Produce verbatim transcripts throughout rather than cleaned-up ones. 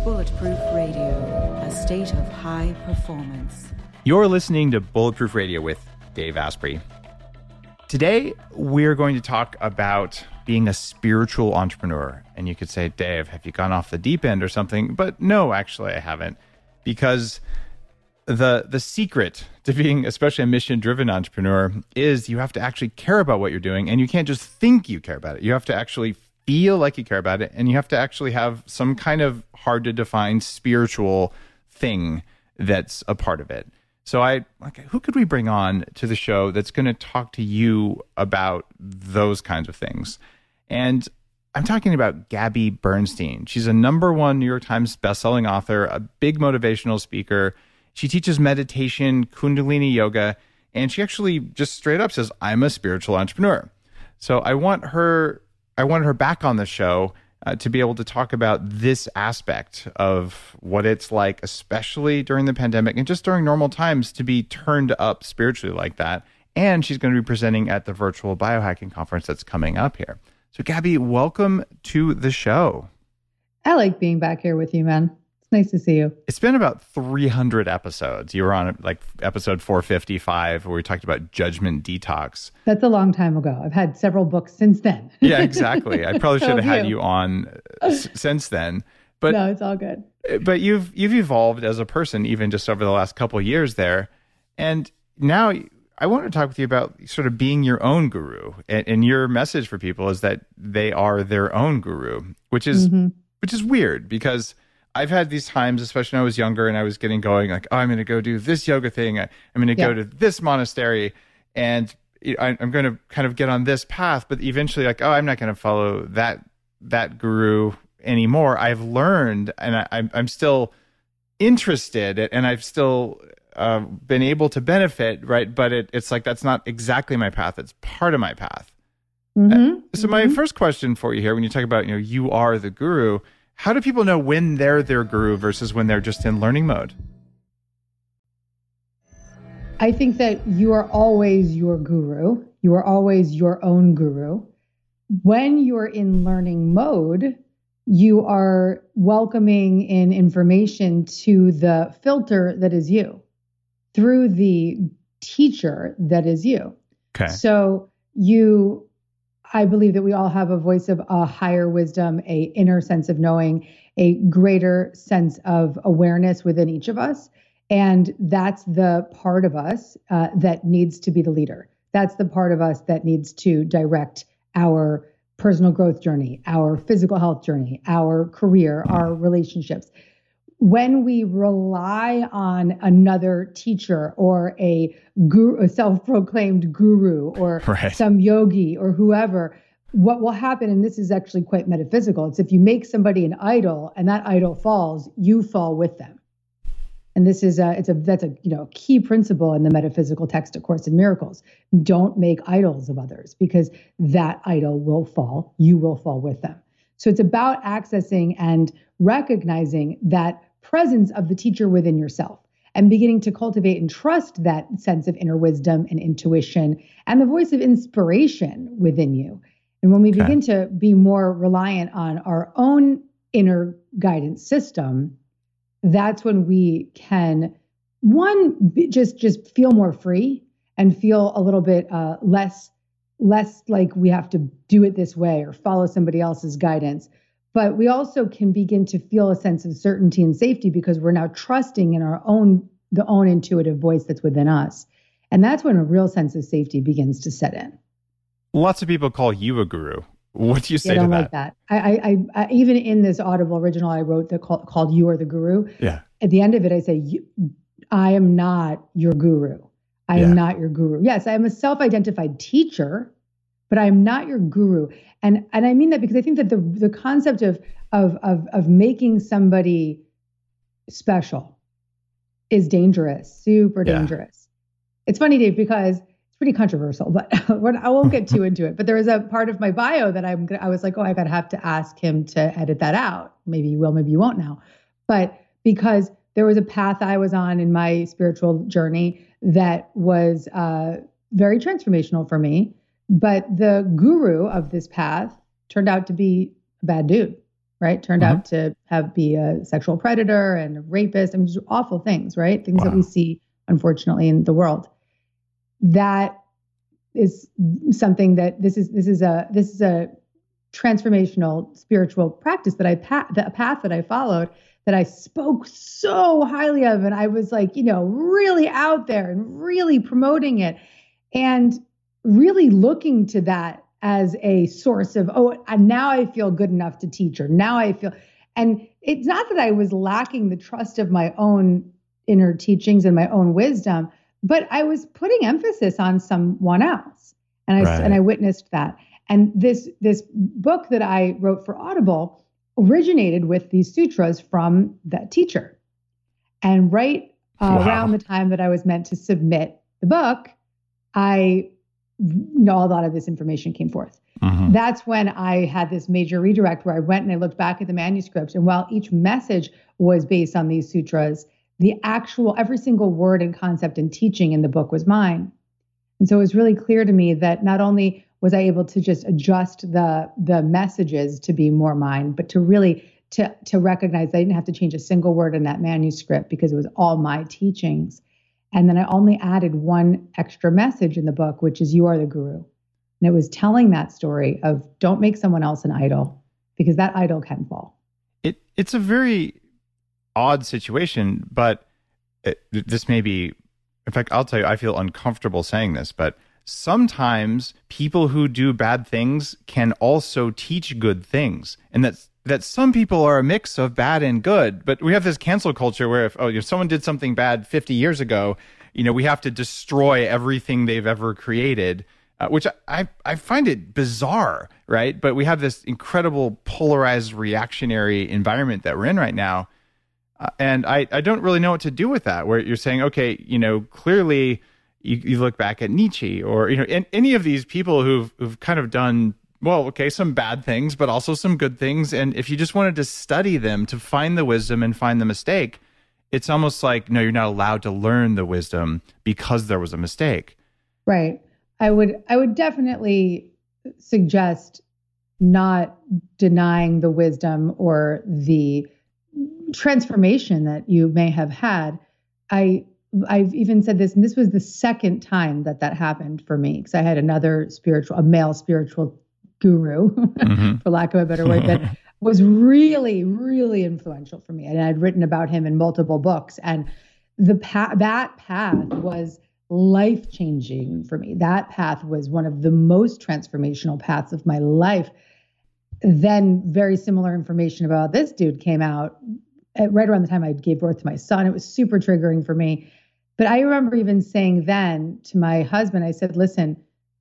Bulletproof Radio, a state of high performance. You're listening to Bulletproof Radio with Dave Asprey. Today, we're going to talk about being a spiritual entrepreneur. And you could say, Dave, have you gone off the deep end or something? But no, actually, I haven't. Because the the secret to being especially a mission-driven entrepreneur is you have to actually care about what you're doing. And you can't just think you care about it. You have to actually feel like you care about it. And you have to actually have some kind of hard to define spiritual thing that's a part of it. So I, okay, who could we bring on to the show that's going to talk to you about those kinds of things? And I'm talking about Gabby Bernstein. She's a number one New York Times bestselling author, a big motivational speaker. She teaches meditation, Kundalini yoga, and she actually just straight up says, I'm a spiritual entrepreneur. So I want her, I wanted her back on the show uh, to be able to talk about this aspect of what it's like, especially during the pandemic and just during normal times, to be turned up spiritually like that. And she's going to be presenting at the virtual biohacking conference that's coming up here. So Gabby, welcome to the show. I like being back here with you, man. It's nice to see you. It's been about three hundred episodes. You were on like episode four fifty-five where we talked about judgment detox. That's a long time ago. I've had several books since then. Yeah, exactly. I probably should have had you on s- since then. But no, it's all good. But you've you've evolved as a person even just over the last couple of years there. And now I want to talk with you about sort of being your own guru. And, and your message for people is that they are their own guru, which is mm-hmm. which is weird because I've had these times, especially when I was younger and I was getting going like, oh, I'm going to go do this yoga thing. I'm going to yeah. go to this monastery and I'm going to kind of get on this path. But eventually like, oh, I'm not going to follow that that guru anymore. I've learned and I, I'm, I'm still interested and I've still uh, been able to benefit, right? But it, it's like, that's not exactly my path. It's part of my path. Mm-hmm. So my mm-hmm. first question for you here, when you talk about, you know, you are the guru, how do people know when they're their guru versus when they're just in learning mode? I think that you are always your guru. You are always your own guru. When you're in learning mode, you are welcoming in information to the filter that is you through the teacher that is you. Okay. So you... I believe that we all have a voice of a higher wisdom, a inner sense of knowing, a greater sense of awareness within each of us. And that's the part of us uh, that needs to be the leader. That's the part of us that needs to direct our personal growth journey, our physical health journey, our career, our relationships. When we rely on another teacher or a guru, a self-proclaimed guru or right. some yogi or whoever, what will happen, and this is actually quite metaphysical, it's if you make somebody an idol and that idol falls, you fall with them. And this is a, it's a, that's a, you know, key principle in the metaphysical text, of Course in Miracles. Don't make idols of others because that idol will fall. You will fall with them. So it's about accessing and recognizing that presence of the teacher within yourself and beginning to cultivate and trust that sense of inner wisdom and intuition and the voice of inspiration within you. And when we okay. begin to be more reliant on our own inner guidance system, that's when we can, one, be, just, just feel more free and feel a little bit uh, less, less like we have to do it this way or follow somebody else's guidance. But we also can begin to feel a sense of certainty and safety because we're now trusting in our own, the own intuitive voice that's within us. And that's when a real sense of safety begins to set in. Lots of people call you a guru. What do you say yeah, I don't to that? like that. I, I, I, even in this Audible original I wrote that call, called You Are the Guru. Yeah. At the end of it, I say, I am not your guru. I yeah. am not your guru. Yes, I am a self-identified teacher, but I am not your guru. And and I mean that because I think that the the concept of of of of making somebody special is dangerous, super yeah. dangerous. It's funny, Dave, because it's pretty controversial, but I won't get too into it. But there is a part of my bio that I'm I was like, oh, I gotta have to ask him to edit that out. Maybe you will, maybe you won't now. But because there was a path I was on in my spiritual journey that was uh, very transformational for me. But the guru of this path turned out to be a bad dude. right? Turned Mhm. out to have be a sexual predator and a rapist. I mean, just awful things, right? Things that Wow. we see, unfortunately, in the world. That is something that this is this is a this is a transformational spiritual practice that I pa- the path that I followed, that I spoke so highly of, and I was like, you know, really out there and really promoting it, and really looking to that as a source of, oh, and now I feel good enough to teach, or now I feel, and it's not that I was lacking the trust of my own inner teachings and my own wisdom, but I was putting emphasis on someone else, and I Right. and I witnessed that. And this this book that I wrote for Audible originated with these sutras from that teacher. And right uh, Wow. around the time that I was meant to submit the book, I, you know, a lot of this information came forth. Mhm. That's when I had this major redirect where I went and I looked back at the manuscripts. And while each message was based on these sutras, the actual, every single word and concept and teaching in the book was mine. And so it was really clear to me that not only was I able to just adjust the the messages to be more mine, but to really to to recognize that I didn't have to change a single word in that manuscript because it was all my teachings. And then I only added one extra message in the book, which is you are the guru. And it was telling that story of don't make someone else an idol, because that idol can fall. It it's a very odd situation, but it, this may be, in fact, I'll tell you, I feel uncomfortable saying this, but sometimes people who do bad things can also teach good things, and that that some people are a mix of bad and good. But we have this cancel culture where if oh if someone did something bad fifty years ago, you know, we have to destroy everything they've ever created, uh, which I I find it bizarre, right? But we have this incredible polarized reactionary environment that we're in right now. Uh, and I, I don't really know what to do with that, where you're saying, okay, you know, clearly you, you look back at Nietzsche or, you know, in, any of these people who've, who've kind of done, well, okay, some bad things, but also some good things. And if you just wanted to study them to find the wisdom and find the mistake, it's almost like, no, you're not allowed to learn the wisdom because there was a mistake. Right. I would I would definitely suggest not denying the wisdom or the transformation that you may have had. I I've even said this, and this was the second time that that happened for me, because I had another spiritual, a male spiritual guru, mm-hmm. for lack of a better word, that was really, really influential for me. And I'd written about him in multiple books, and the path, that path was life-changing for me. That path was one of the most transformational paths of my life. Then very similar information about this dude came out at, right around the time I gave birth to my son. It was super triggering for me. But I remember even saying then to my husband, I said, listen,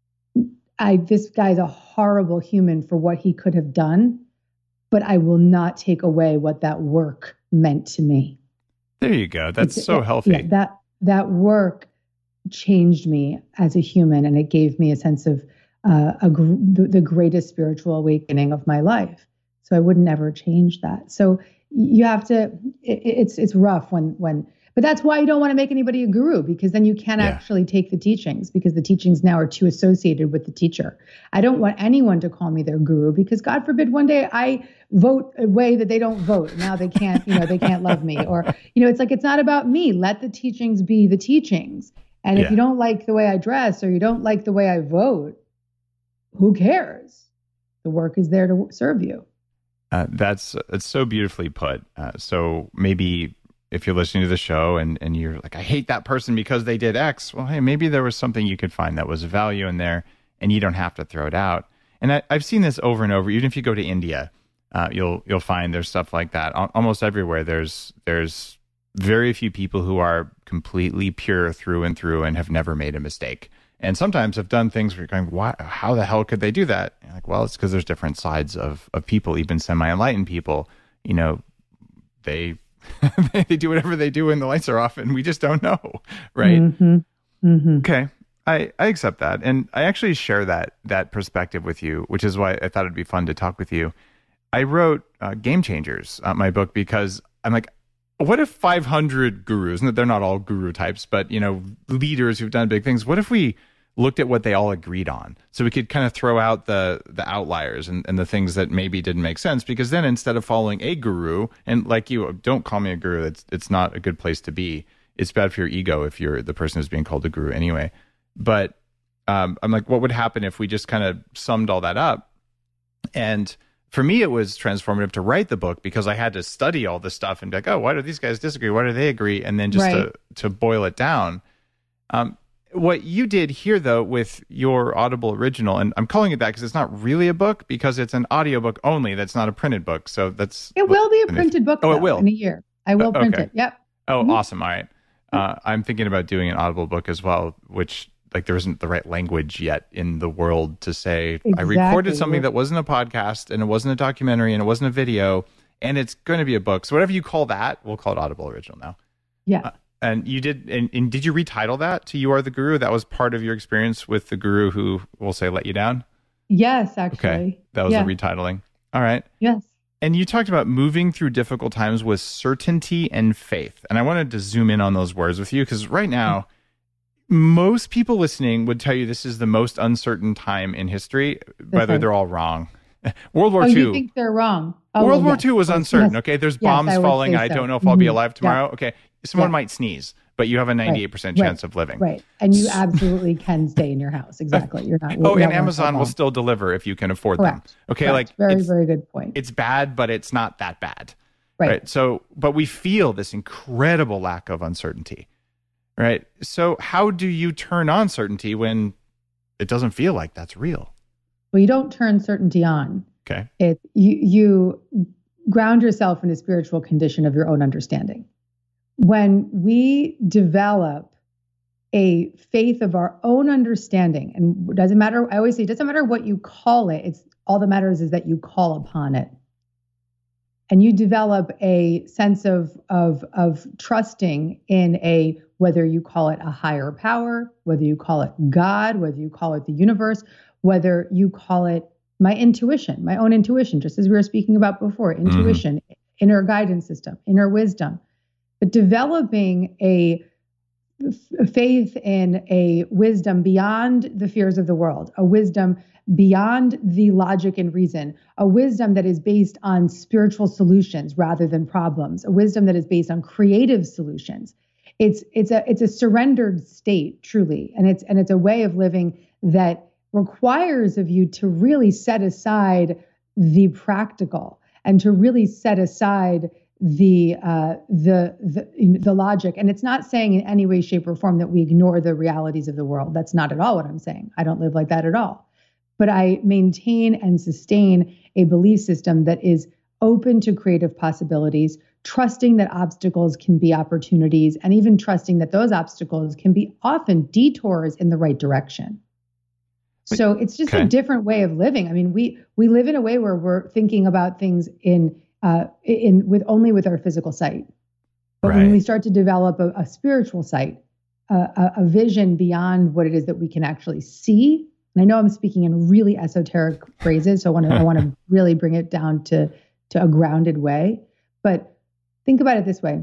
I, this guy's a horrible human for what he could have done, but I will not take away what that work meant to me. There you go. That's it's, so it, healthy. Yeah, that, that work changed me as a human, and it gave me a sense of Uh, a gr- the, the greatest spiritual awakening of my life. So I would never change that. So you have to, it, it's it's rough when, when, but that's why you don't want to make anybody a guru, because then you can't Yeah. actually take the teachings, because the teachings now are too associated with the teacher. I don't want anyone to call me their guru, because God forbid one day I vote a way that they don't vote. Now they can't, you know, they can't love me, or, you know, it's like, it's not about me. Let the teachings be the teachings. And Yeah. if you don't like the way I dress, or you don't like the way I vote, who cares? The work is there to serve you. Uh, that's it's so beautifully put. Uh, so maybe if you're listening to the show and, and you're like, I hate that person because they did X. Well, hey, maybe there was something you could find that was value in there, and you don't have to throw it out. And I, I've seen this over and over. Even if you go to India, uh, you'll you'll find there's stuff like that Al- almost everywhere. There's there's very few people who are completely pure through and through and have never made a mistake. And sometimes have done things where you're going, why, how the hell could they do that? You're like, well, it's because there's different sides of, of people, even semi-enlightened people. You know, they they do whatever they do when the lights are off, and we just don't know, right? Mm-hmm. Mm-hmm. Okay, I, I accept that. And I actually share that that perspective with you, which is why I thought it'd be fun to talk with you. I wrote uh, Game Changers, uh, my book, because I'm like, what if five hundred gurus, and they're not all guru types, but, you know, leaders who've done big things, what if we looked at what they all agreed on. So we could kind of throw out the the outliers and, and the things that maybe didn't make sense, because then instead of following a guru, and like you, don't call me a guru, it's it's not a good place to be. It's bad for your ego if you're the person who's being called a guru anyway. But um, I'm like, what would happen if we just kind of summed all that up? And for me, it was transformative to write the book, because I had to study all this stuff and be like, oh, why do these guys disagree? Why do they agree? And then just Right. to, to boil it down. Um, what you did here, though, with your Audible original, and I'm calling it that because it's not really a book, because it's an audiobook only. That's not a printed book. So that's... It will be a printed book Oh, it though, will? in a year. I will Uh, print okay. it. Yep. Oh, Mhm. awesome. All right. Uh, I'm thinking about doing an Audible book as well, which... like there isn't the right language yet in the world to say, I recorded Exactly. something that wasn't a podcast and it wasn't a documentary and it wasn't a video and it's going to be a book. So whatever you call that, we'll call it Audible Original now. Yeah. Uh, and you did, and, and did you retitle that to You Are the Guru? That was part of your experience with the guru who, we'll say, let you down? Yes, actually. Okay. That was yeah. a retitling. All right. Yes. And you talked about moving through difficult times with certainty and faith. And I wanted to zoom in on those words with you, because right now, most people listening would tell you this is the most uncertain time in history, whether right. they're all wrong. World War Oh, Two. you think they're wrong? Oh, World well, War yes, Two was of course. uncertain. Yes. Okay, there's Yes, bombs I would falling. say I so. don't know if I'll be Mhm. alive tomorrow. Yeah. Okay, someone Yeah. might sneeze, but you have a ninety-eight percent Right. chance of living. Right. And you absolutely can stay in your house. Exactly. You're not. Oh, you're and not Amazon will wrong. still deliver if you can afford Correct. them. Okay, Correct. like very, it's, very good point. it's bad, but it's not that bad. Right. Right. So, but we feel this incredible lack of uncertainty. Right. So, how do you turn on certainty when it doesn't feel like that's real? Well, you don't turn certainty on. Okay. It you you ground yourself in a spiritual condition of your own understanding. When we develop a faith of our own understanding, and it doesn't matter, I always say it doesn't matter what you call it, it's all that matters is that you call upon it. And you develop a sense of of of trusting in a, whether you call it a higher power, whether you call it God, whether you call it the universe, whether you call it my intuition, my own intuition, just as we were speaking about before, intuition, mm-hmm. inner guidance system, inner wisdom. But developing a f- faith in a wisdom beyond the fears of the world, a wisdom beyond the logic and reason, a wisdom that is based on spiritual solutions rather than problems, a wisdom that is based on creative solutions. It's it's a it's a surrendered state, truly, and it's and it's a way of living that requires of you to really set aside the practical and to really set aside the uh, the the the logic. And it's not saying in any way, shape, or form that we ignore the realities of the world. That's not at all what I'm saying. I don't live like that at all. But I maintain and sustain a belief system that is open to creative possibilities, trusting that obstacles can be opportunities, and even trusting that those obstacles can be often detours in the right direction. So it's just okay. a different way of living. I mean, we we live in a way where we're thinking about things in uh, in with only with our physical sight. But right. when we start to develop a, a spiritual sight, uh, a, a vision beyond what it is that we can actually see. And I know I'm speaking in really esoteric phrases, so I want to I want to really bring it down to to a grounded way. But think about it this way: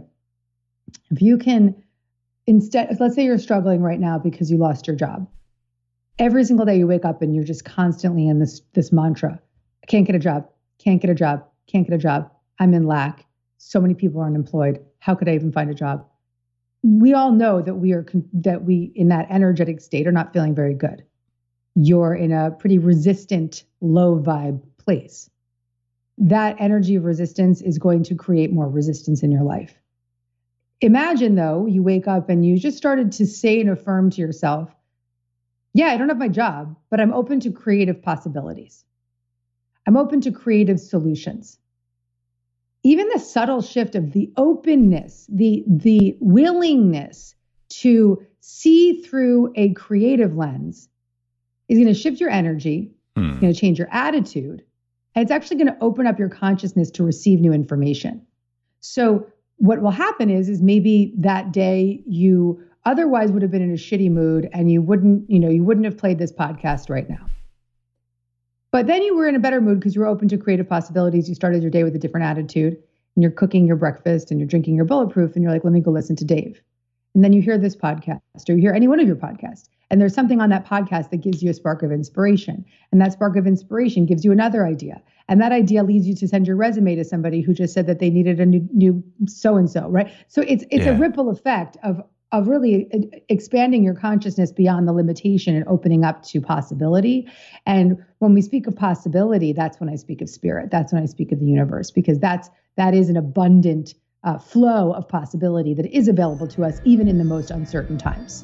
if you can instead, let's say you're struggling right now because you lost your job. Every single day you wake up and you're just constantly in this this mantra: I can't get a job, can't get a job, can't get a job. I'm in lack. So many people are unemployed. How could I even find a job? We all know that we are that we in that energetic state are not feeling very good. You're in a pretty resistant, low vibe place. That energy of resistance is going to create more resistance in your life. Imagine though, you wake up and you just started to say and affirm to yourself, yeah, I don't have my job, but I'm open to creative possibilities. I'm open to creative solutions. Even the subtle shift of the openness, the, the willingness to see through a creative lens is going to shift your energy. Hmm. It's going to change your attitude. And it's actually going to open up your consciousness to receive new information. So what will happen is, is maybe that day you otherwise would have been in a shitty mood and you wouldn't, you know, you wouldn't have played this podcast right now. But then you were in a better mood because you were open to creative possibilities. You started your day with a different attitude and you're cooking your breakfast and you're drinking your Bulletproof and you're like, let me go listen to Dave. and then you hear this podcast or you hear any one of your podcasts, and there's something on that podcast that gives you a spark of inspiration. And that spark of inspiration gives you another idea. And that idea leads you to send your resume to somebody who just said that they needed a new, new so-and-so, right? So it's it's yeah. a ripple effect of of really expanding your consciousness beyond the limitation and opening up to possibility. And when we speak of possibility, that's when I speak of spirit. That's when I speak of the universe, because that's that is an abundant uh, flow of possibility that is available to us even in the most uncertain times.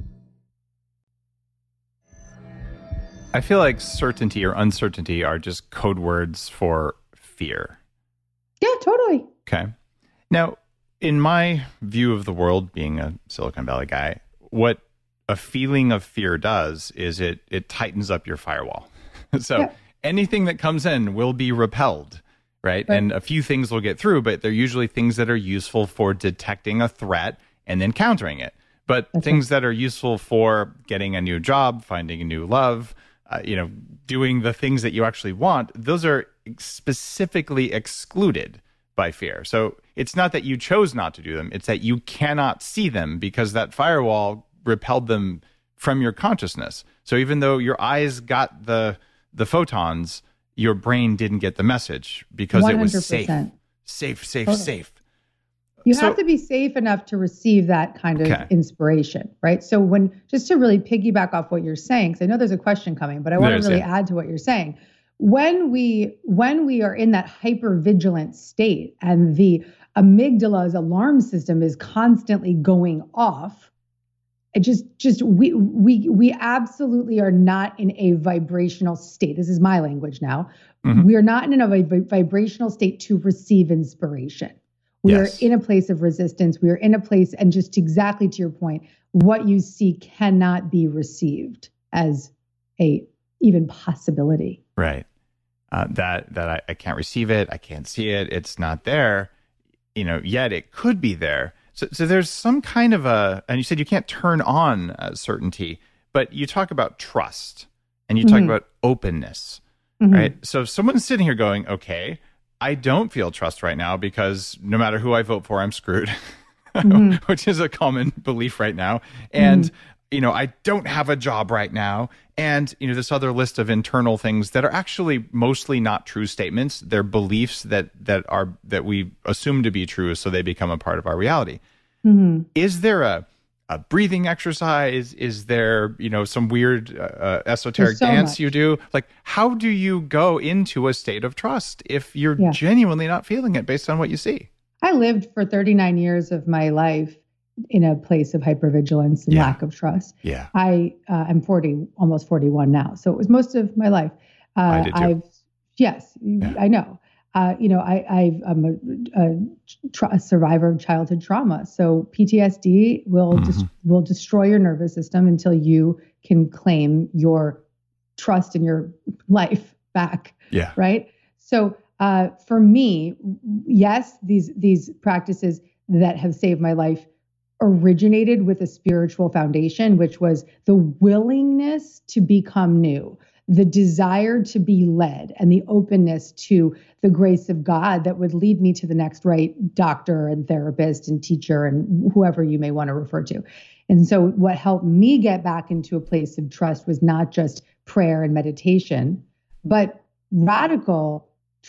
I feel like certainty or uncertainty are just code words for fear. Yeah, totally. Okay. Now, in my view of the world, being a Silicon Valley guy, what a feeling of fear does is it it tightens up your firewall. So yeah. anything that comes in will be repelled, right? right? And a few things will get through, but they're usually things that are useful for detecting a threat and then countering it. But That's things right. that are useful for getting a new job, finding a new love, uh, you know, doing the things that you actually want, those are specifically excluded by fear. So it's not that you chose not to do them, it's that you cannot see them because that firewall repelled them from your consciousness. So even though your eyes got the the photons, your brain didn't get the message because one hundred percent. It was safe. Safe, safe, totally. safe. You so, have to be safe enough to receive that kind of okay. inspiration, right? So when, just to really piggyback off what you're saying, because I know there's a question coming, but I want There's to really it. add to what you're saying. When we when we are in that hypervigilant state and the amygdala's alarm system is constantly going off, it just just we we we absolutely are not in a vibrational state. This is my language now. Mm-hmm. We are not in a vib- vibrational state to receive inspiration. We yes. are in a place of resistance. We are in a place, and just exactly to your point, what you see cannot be received as a even possibility. Right. Uh, that that I, I can't receive it. I can't see it. It's not there. You know, yet it could be there. So, so there's some kind of a, and you said you can't turn on uh, certainty, but you talk about trust and you talk mm-hmm. about openness, mm-hmm. right? So if someone's sitting here going, okay, I don't feel trust right now because no matter who I vote for, I'm screwed, mm-hmm. which is a common belief right now. And, mm-hmm. you know, I don't have a job right now. And, you know, this other list of internal things that are actually mostly not true statements. They're beliefs that that are that we assume to be true, so they become a part of our reality. Mm-hmm. Is there a a breathing exercise? Is there, you know, some weird uh, esoteric so dance much. You do? Like, how do you go into a state of trust if you're yeah. genuinely not feeling it based on what you see? I lived for thirty-nine years of my life in a place of hypervigilance and yeah. lack of trust. Yeah. I, uh, I'm forty, almost forty-one now. So it was most of my life. Uh, I did too. I've, yes, yeah. I know. Uh, you know, I, I've, I'm a, a, tra- a survivor of childhood trauma. So P T S D will, mm-hmm. dis- will destroy your nervous system until you can claim your trust in your life back. Yeah. Right. So, uh, for me, yes, these, these practices that have saved my life originated with a spiritual foundation, which was the willingness to become new, the desire to be led, and the openness to the grace of God that would lead me to the next right doctor and therapist and teacher and whoever you may want to refer to. And so what helped me get back into a place of trust was not just prayer and meditation, but radical,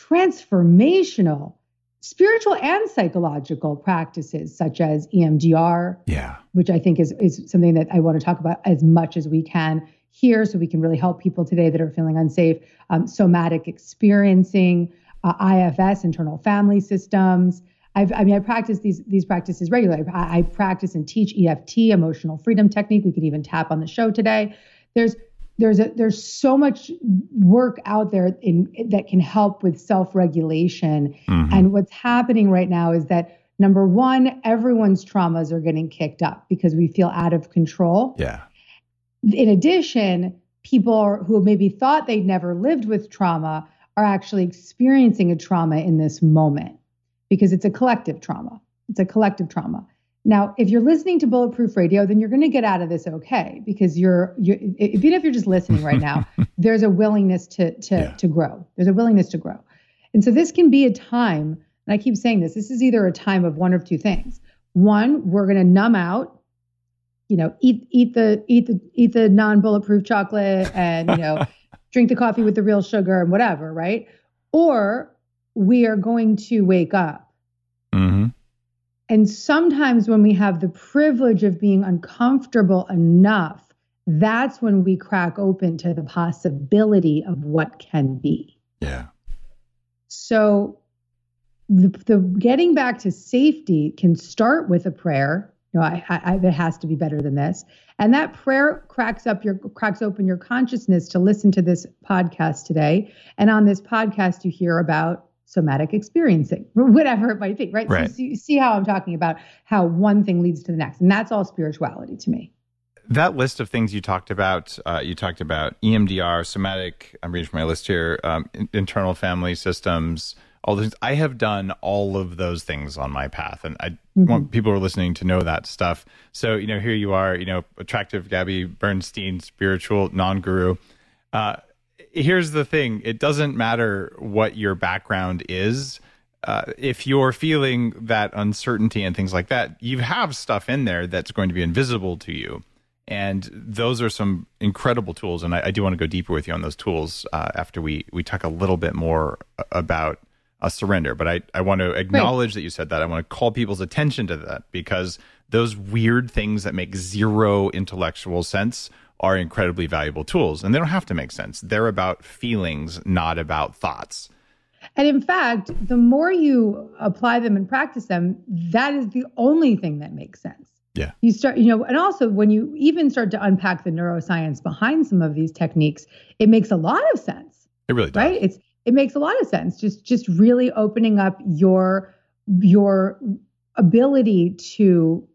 transformational, spiritual and psychological practices such as E M D R, yeah, which I think is, is something that I want to talk about as much as we can here so we can really help people today that are feeling unsafe, um, somatic experiencing, uh, I F S, internal family systems. I've, I mean, I practice these these practices regularly. I, I practice and teach E F T, emotional freedom technique. We could even tap on the show today. There's There's a, there's so much work out there in that can help with self-regulation. Mm-hmm. And what's happening right now is that, number one, everyone's traumas are getting kicked up because we feel out of control. Yeah. In addition, people are, who maybe thought they'd never lived with trauma are actually experiencing a trauma in this moment because it's a collective trauma. It's a collective trauma. Now, if you're listening to Bulletproof Radio, then you're going to get out of this okay, because you're, you're even if you're just listening right now, there's a willingness to to yeah. to grow. There's a willingness to grow. And so this can be a time, and I keep saying this, this is either a time of one of two things. One, we're going to numb out you know, eat eat the eat the eat the non-bulletproof chocolate and, you know, drink the coffee with the real sugar and whatever, right? Or we are going to wake up. Mm-hmm. And sometimes when we have the privilege of being uncomfortable enough, that's when we crack open to the possibility of what can be. Yeah. So the, the getting back to safety can start with a prayer. You know, I, I, it has to be better than this. And that prayer cracks up your cracks open your consciousness to listen to this podcast today. And on this podcast, you hear about somatic experiencing, whatever it might be, right? Right. So you see how I'm talking about how one thing leads to the next. And that's all spirituality to me. That list of things you talked about, uh, you talked about E M D R, somatic, I'm reading from my list here, um, in- internal family systems, all those. I have done all of those things on my path. And I mm-hmm. want people who are listening to know that stuff. So, you know, here you are, you know, attractive Gabby Bernstein, spiritual non-guru. Uh, here's the thing. It doesn't matter what your background is. Uh, if you're feeling that uncertainty and things like that, you have stuff in there that's going to be invisible to you. And those are some incredible tools. And I, I do want to go deeper with you on those tools uh, after we, we talk a little bit more about a surrender. But I, I want to acknowledge right. that you said that. I want to call people's attention to that, because those weird things that make zero intellectual sense are incredibly valuable tools. And they don't have to make sense. They're about feelings, not about thoughts. And in fact, the more you apply them and practice them, that is the only thing that makes sense. Yeah. You start, you know, and also when you even start to unpack the neuroscience behind some of these techniques, it makes a lot of sense. It really does. Right? It's it makes a lot of sense. Just just really opening up your your ability to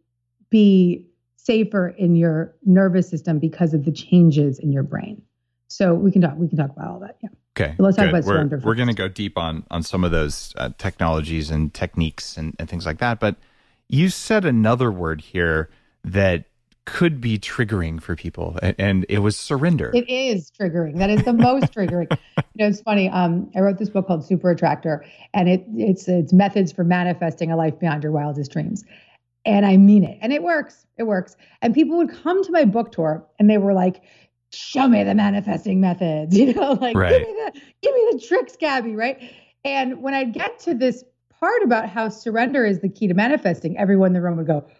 be safer in your nervous system because of the changes in your brain. So we can talk we can talk about all that. Yeah. Okay. So let's good. talk about we're, surrender. We're going to go deep on on some of those uh, technologies and techniques and, and things like that. But you said another word here that could be triggering for people, and, and it was surrender. It is triggering. That is the most triggering. You know, it's funny. Um, I wrote this book called Super Attractor, and it it's it's methods for manifesting a life beyond your wildest dreams. And I mean it, and it works. It works. And people would come to my book tour, and they were like, "Show me the manifesting methods." You know, like right. give me the give me the tricks, Gabby. Right. And when I'd get to this part about how surrender is the key to manifesting, everyone in the room would go,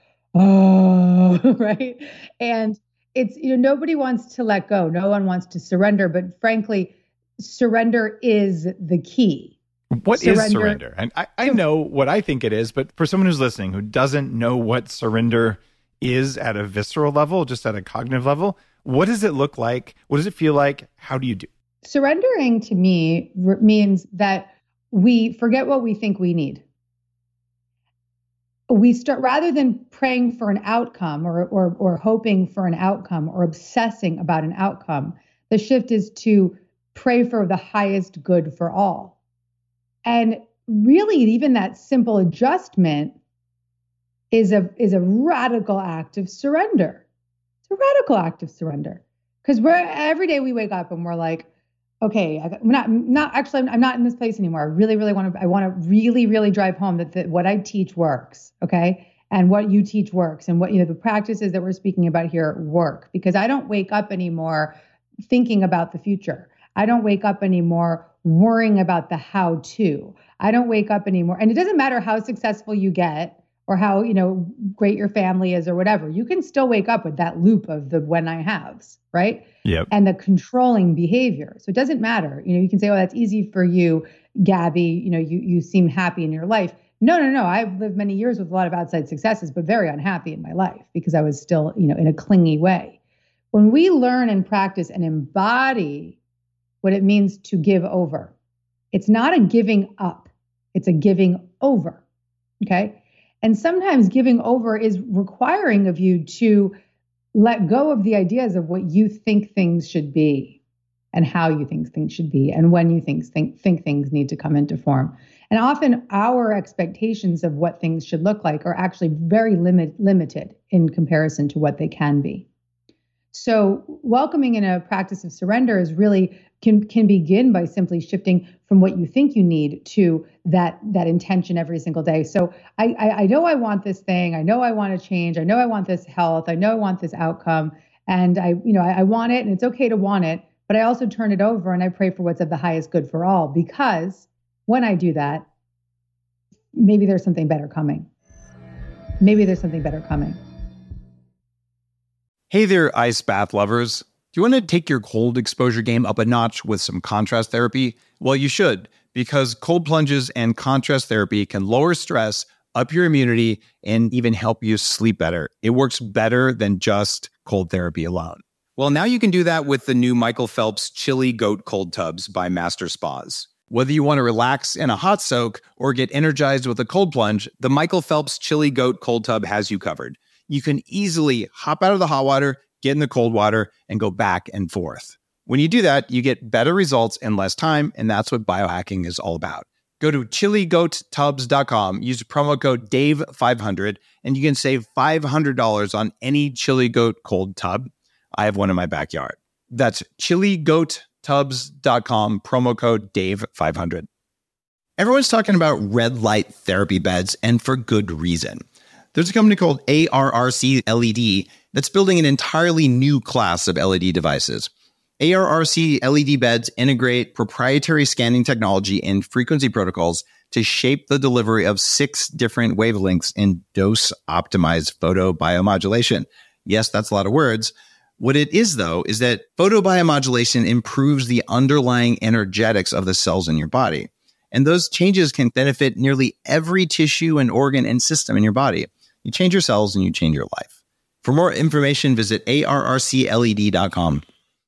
"Oh," right? And it's, you know, nobody wants to let go. No one wants to surrender. But frankly, surrender is the key. What surrender, is surrender? And I, I know what I think it is, but for someone who's listening who doesn't know what surrender is at a visceral level, just at a cognitive level, what does it look like? What does it feel like? How do you do? Surrendering to me r- means that we forget what we think we need. We start, rather than praying for an outcome or, or, or hoping for an outcome or obsessing about an outcome, the shift is to pray for the highest good for all. And really, even that simple adjustment is a, is a radical act of surrender. It's a radical act of surrender. Because we're every day we wake up and we're like, okay, I'm not, not actually, I'm, I'm not in this place anymore. I really, really want to, I want to really, really drive home that the, what I teach works. Okay. And what you teach works, and what, you know, the practices that we're speaking about here work, because I don't wake up anymore thinking about the future. I don't wake up anymore worrying about the how to. I don't wake up anymore. And it doesn't matter how successful you get or how, you know, great your family is or whatever. You can still wake up with that loop of the when I haves, right? Yep. And the controlling behavior. So it doesn't matter. You know, you can say, oh, that's easy for you, Gabby. You know, you you seem happy in your life. No, no, no. I've lived many years with a lot of outside successes, but very unhappy in my life because I was still, you know, in a clingy way. When we learn and practice and embody what it means to give over, it's not a giving up. It's a giving over. Okay. And sometimes giving over is requiring of you to let go of the ideas of what you think things should be and how you think things should be and when you think, think, think things need to come into form. And often our expectations of what things should look like are actually very limit, limited in comparison to what they can be. So welcoming in a practice of surrender is really can can begin by simply shifting from what you think you need to that that intention every single day. So I I, I know I want this thing. I know I want to change. I know I want this health. I know I want this outcome. And I, you know, I, I want it, and it's okay to want it, but I also turn it over and I pray for what's of the highest good for all, because when I do that, maybe there's something better coming. Maybe there's something better coming. Hey there, ice bath lovers. Do you want to take your cold exposure game up a notch with some contrast therapy? Well, you should, because cold plunges and contrast therapy can lower stress, up your immunity, and even help you sleep better. It works better than just cold therapy alone. Well, now you can do that with the new Michael Phelps Chili Goat Cold Tubs by Master Spas. Whether you want to relax in a hot soak or get energized with a cold plunge, the Michael Phelps Chili Goat Cold Tub has you covered. You can easily hop out of the hot water, get in the cold water, and go back and forth. When you do that, you get better results in less time, and that's what biohacking is all about. Go to chili goat tubs dot com, use promo code Dave five hundred, and you can save five hundred dollars on any Chili Goat cold tub. I have one in my backyard. That's chili goat tubs dot com, promo code Dave five hundred. Everyone's talking about red light therapy beds, and for good reason. There's a company called A R R C L E D that's building an entirely new class of L E D devices. A R R C L E D beds integrate proprietary scanning technology and frequency protocols to shape the delivery of six different wavelengths in dose-optimized photobiomodulation. Yes, that's a lot of words. What it is, though, is that photobiomodulation improves the underlying energetics of the cells in your body. And those changes can benefit nearly every tissue and organ and system in your body. You change your cells and you change your life. For more information, visit A R R C L E D dot com.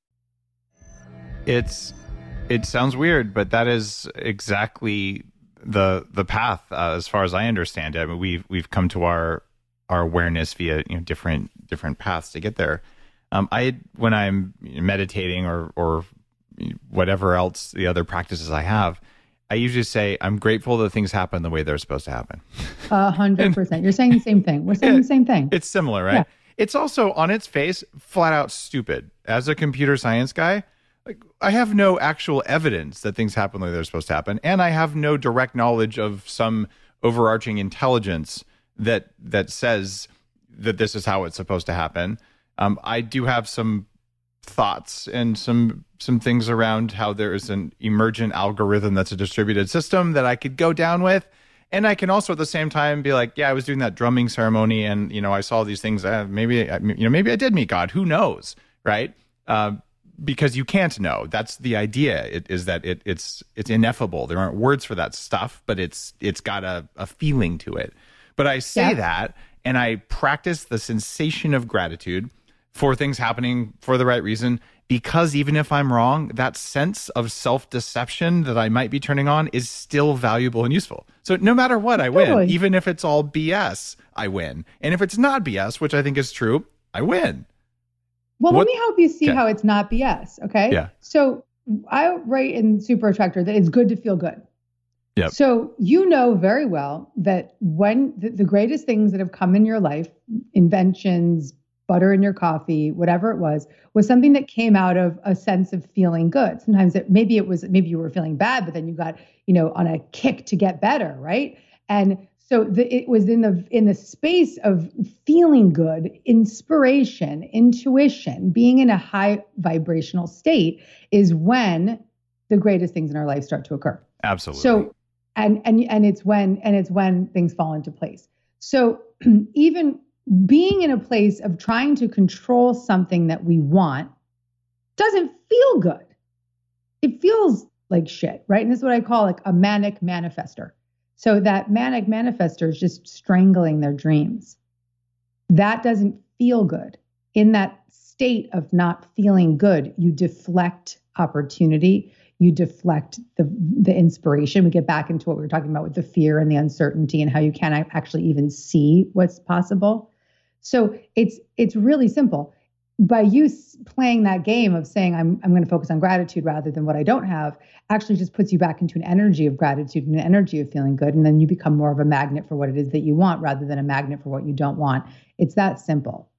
It's it sounds weird, but that is exactly the the path uh, as far as I understand it. I mean, we've we've come to our our awareness via you know different different paths to get there. Um, I when I'm meditating or or whatever else the other practices I have, I usually say I'm grateful that things happen the way they're supposed to happen. A hundred percent. You're saying the same thing. We're saying the same thing. It's similar, right? Yeah. It's also on its face flat out stupid. As a computer science guy, like I have no actual evidence that things happen the way they're supposed to happen, and I have no direct knowledge of some overarching intelligence that that says that this is how it's supposed to happen. Um, I do have some thoughts and some some things around how there is an emergent algorithm that's a distributed system that I could go down with. And I can also at the same time be like, yeah, I was doing that drumming ceremony and, you know, I saw these things. Uh, maybe, you know, maybe I did meet God. Who knows? Right. Uh, because you can't know. That's the idea. It is that it, it's, it's ineffable. There aren't words for that stuff, but it's, it's got a, a feeling to it. But I say yeah. that, and I practice the sensation of gratitude for things happening for the right reason, because even if I'm wrong, that sense of self-deception that I might be turning on is still valuable and useful. So no matter what, I win. Totally. Even if it's all B S, I win. And if it's not B S, which I think is true, I win. Well, what? Let me help you see okay. how it's not B S, okay? Yeah. So I write in Super Attractor that it's good to feel good. Yep. So you know very well that when the, the greatest things that have come in your life, inventions, butter in your coffee, whatever it was, was something that came out of a sense of feeling good. Sometimes it, maybe it was, maybe you were feeling bad, but then you got, you know, on a kick to get better. Right. And so the, it was in the, in the space of feeling good, inspiration, intuition, being in a high vibrational state is when the greatest things in our life start to occur. Absolutely. So, and, and, and it's when, and it's when things fall into place. So even being in a place of trying to control something that we want doesn't feel good. It feels like shit, right? And this is what I call like a manic manifester. So that manic manifester is just strangling their dreams. That doesn't feel good. In that state of not feeling good, you deflect opportunity. You deflect the the inspiration. We get back into what we were talking about with the fear and the uncertainty and how you can't actually even see what's possible. So it's it's really simple. By you playing that game of saying, I'm I'm going to focus on gratitude rather than what I don't have, actually just puts you back into an energy of gratitude and an energy of feeling good. And then you become more of a magnet for what it is that you want rather than a magnet for what you don't want. It's that simple.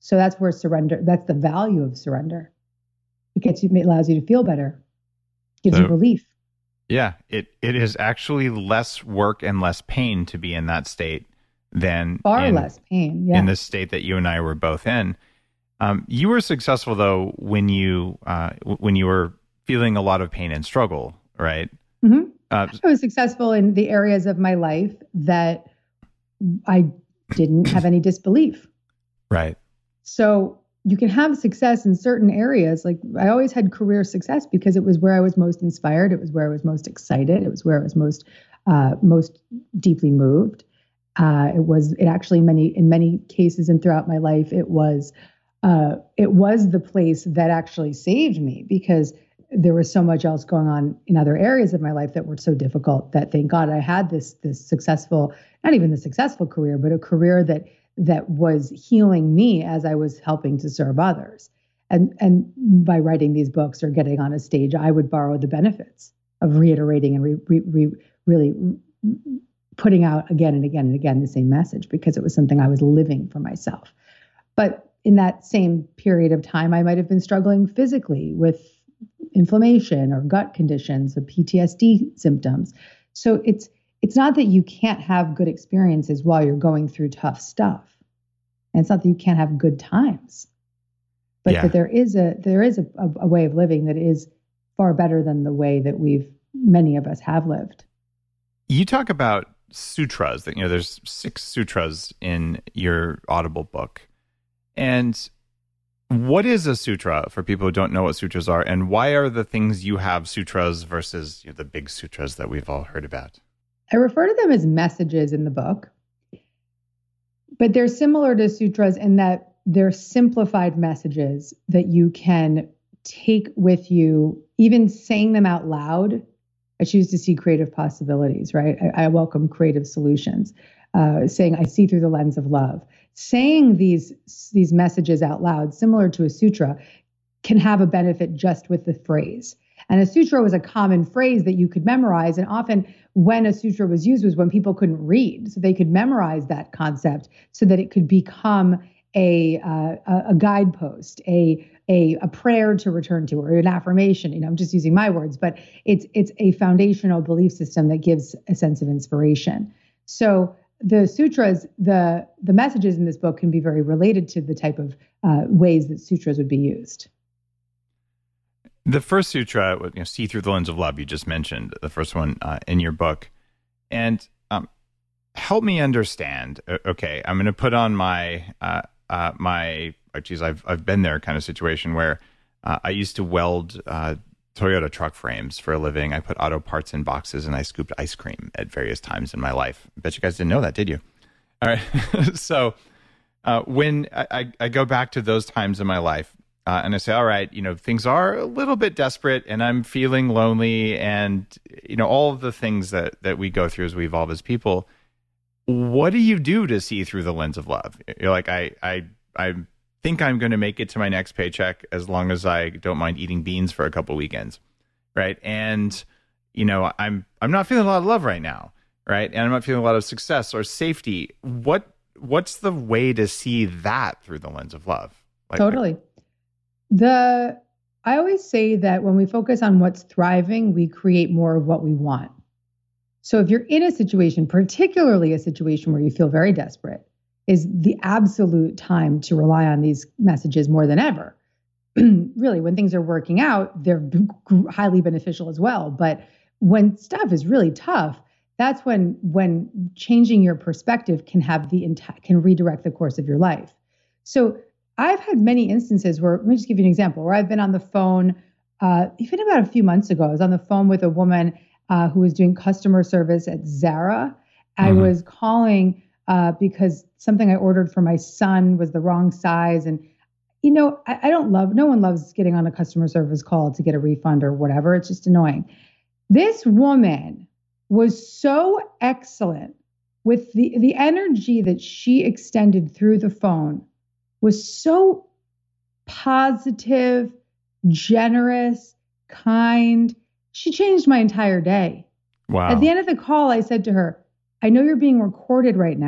So that's where surrender, that's the value of surrender. It gets you, it allows you to feel better, gives So- you relief. Yeah, it, it is actually less work and less pain to be in that state than Far in, less pain. Yeah. in the state that you and I were both in. Um, you were successful though when you uh, w- when you were feeling a lot of pain and struggle, right? Mhm. Uh, I was successful in the areas of my life that I didn't have any disbelief. right. So you can have success in certain areas. Like I always had career success because it was where I was most inspired. It was where I was most excited. It was where I was most, uh, most deeply moved. Uh, it was, it actually many, in many cases and throughout my life, it was, uh, it was the place that actually saved me because there was so much else going on in other areas of my life that were so difficult that thank God I had this, this successful, not even the successful career, but a career that that was healing me as I was helping to serve others. And, and by writing these books or getting on a stage, I would borrow the benefits of reiterating and re, re, re, really putting out again and again and again the same message because it was something I was living for myself. But in that same period of time, I might have been struggling physically with inflammation or gut conditions or P T S D symptoms. So it's It's not that you can't have good experiences while you're going through tough stuff. And it's not that you can't have good times, but Yeah. that there is a there is a, a, a way of living that is far better than the way that we've many of us have lived. You talk about sutras that, you know, there's six sutras in your Audible book. And what is a sutra for people who don't know what sutras are? And why are the things you have sutras versus, you know, the big sutras that we've all heard about? I refer to them as messages in the book, but they're similar to sutras in that they're simplified messages that you can take with you, even saying them out loud. I choose to see creative possibilities, right? I, I welcome creative solutions. Uh, saying, I see through the lens of love. Saying these, these messages out loud, similar to a sutra, can have a benefit just with the phrase. And a sutra was a common phrase that you could memorize. And often when a sutra was used was when people couldn't read. So they could memorize that concept so that it could become a uh, a guidepost, a, a a prayer to return to, or an affirmation. You know, I'm just using my words, but it's it's a foundational belief system that gives a sense of inspiration. So the sutras, the the messages in this book can be very related to the type of uh, ways that sutras would be used. The first sutra, you know, see through the lens of love, you just mentioned the first one uh, in your book, and um, help me understand. Okay, I'm going to put on my uh, uh, my. Oh, geez, I've I've been there kind of situation where uh, I used to weld uh, Toyota truck frames for a living. I put auto parts in boxes, and I scooped ice cream at various times in my life. I bet you guys didn't know that, did you? All right, so uh, when I, I, I go back to those times in my life. Uh, and I say, all right, you know, things are a little bit desperate and I'm feeling lonely and, you know, all of the things that, that we go through as we evolve as people. What do you do to see through the lens of love? You're like, I, I, I think I'm going to make it to my next paycheck as long as I don't mind eating beans for a couple weekends. Right. And, you know, I'm, I'm not feeling a lot of love right now. Right. And I'm not feeling a lot of success or safety. What, what's the way to see that through the lens of love? Like, Totally. The I always say that when we focus on what's thriving, we create more of what we want. So if you're in a situation, particularly a situation where you feel very desperate, is the absolute time to rely on these messages more than ever. Really, when things are working out, they're highly beneficial as well. But when stuff is really tough, that's when when changing your perspective can have the enti- can redirect the course of your life. So I've had many instances where, let me just give you an example, where I've been on the phone, uh, even about a few months ago, I was on the phone with a woman uh, who was doing customer service at Zara. I Mhm. was calling uh, because something I ordered for my son was the wrong size. And, you know, I, I don't love, no one loves getting on a customer service call to get a refund or whatever. It's just annoying. This woman was so excellent with the, the energy that she extended through the phone was so positive, generous, kind. She changed my entire day. Wow. At the end of the call, I said to her, I know you're being recorded right now,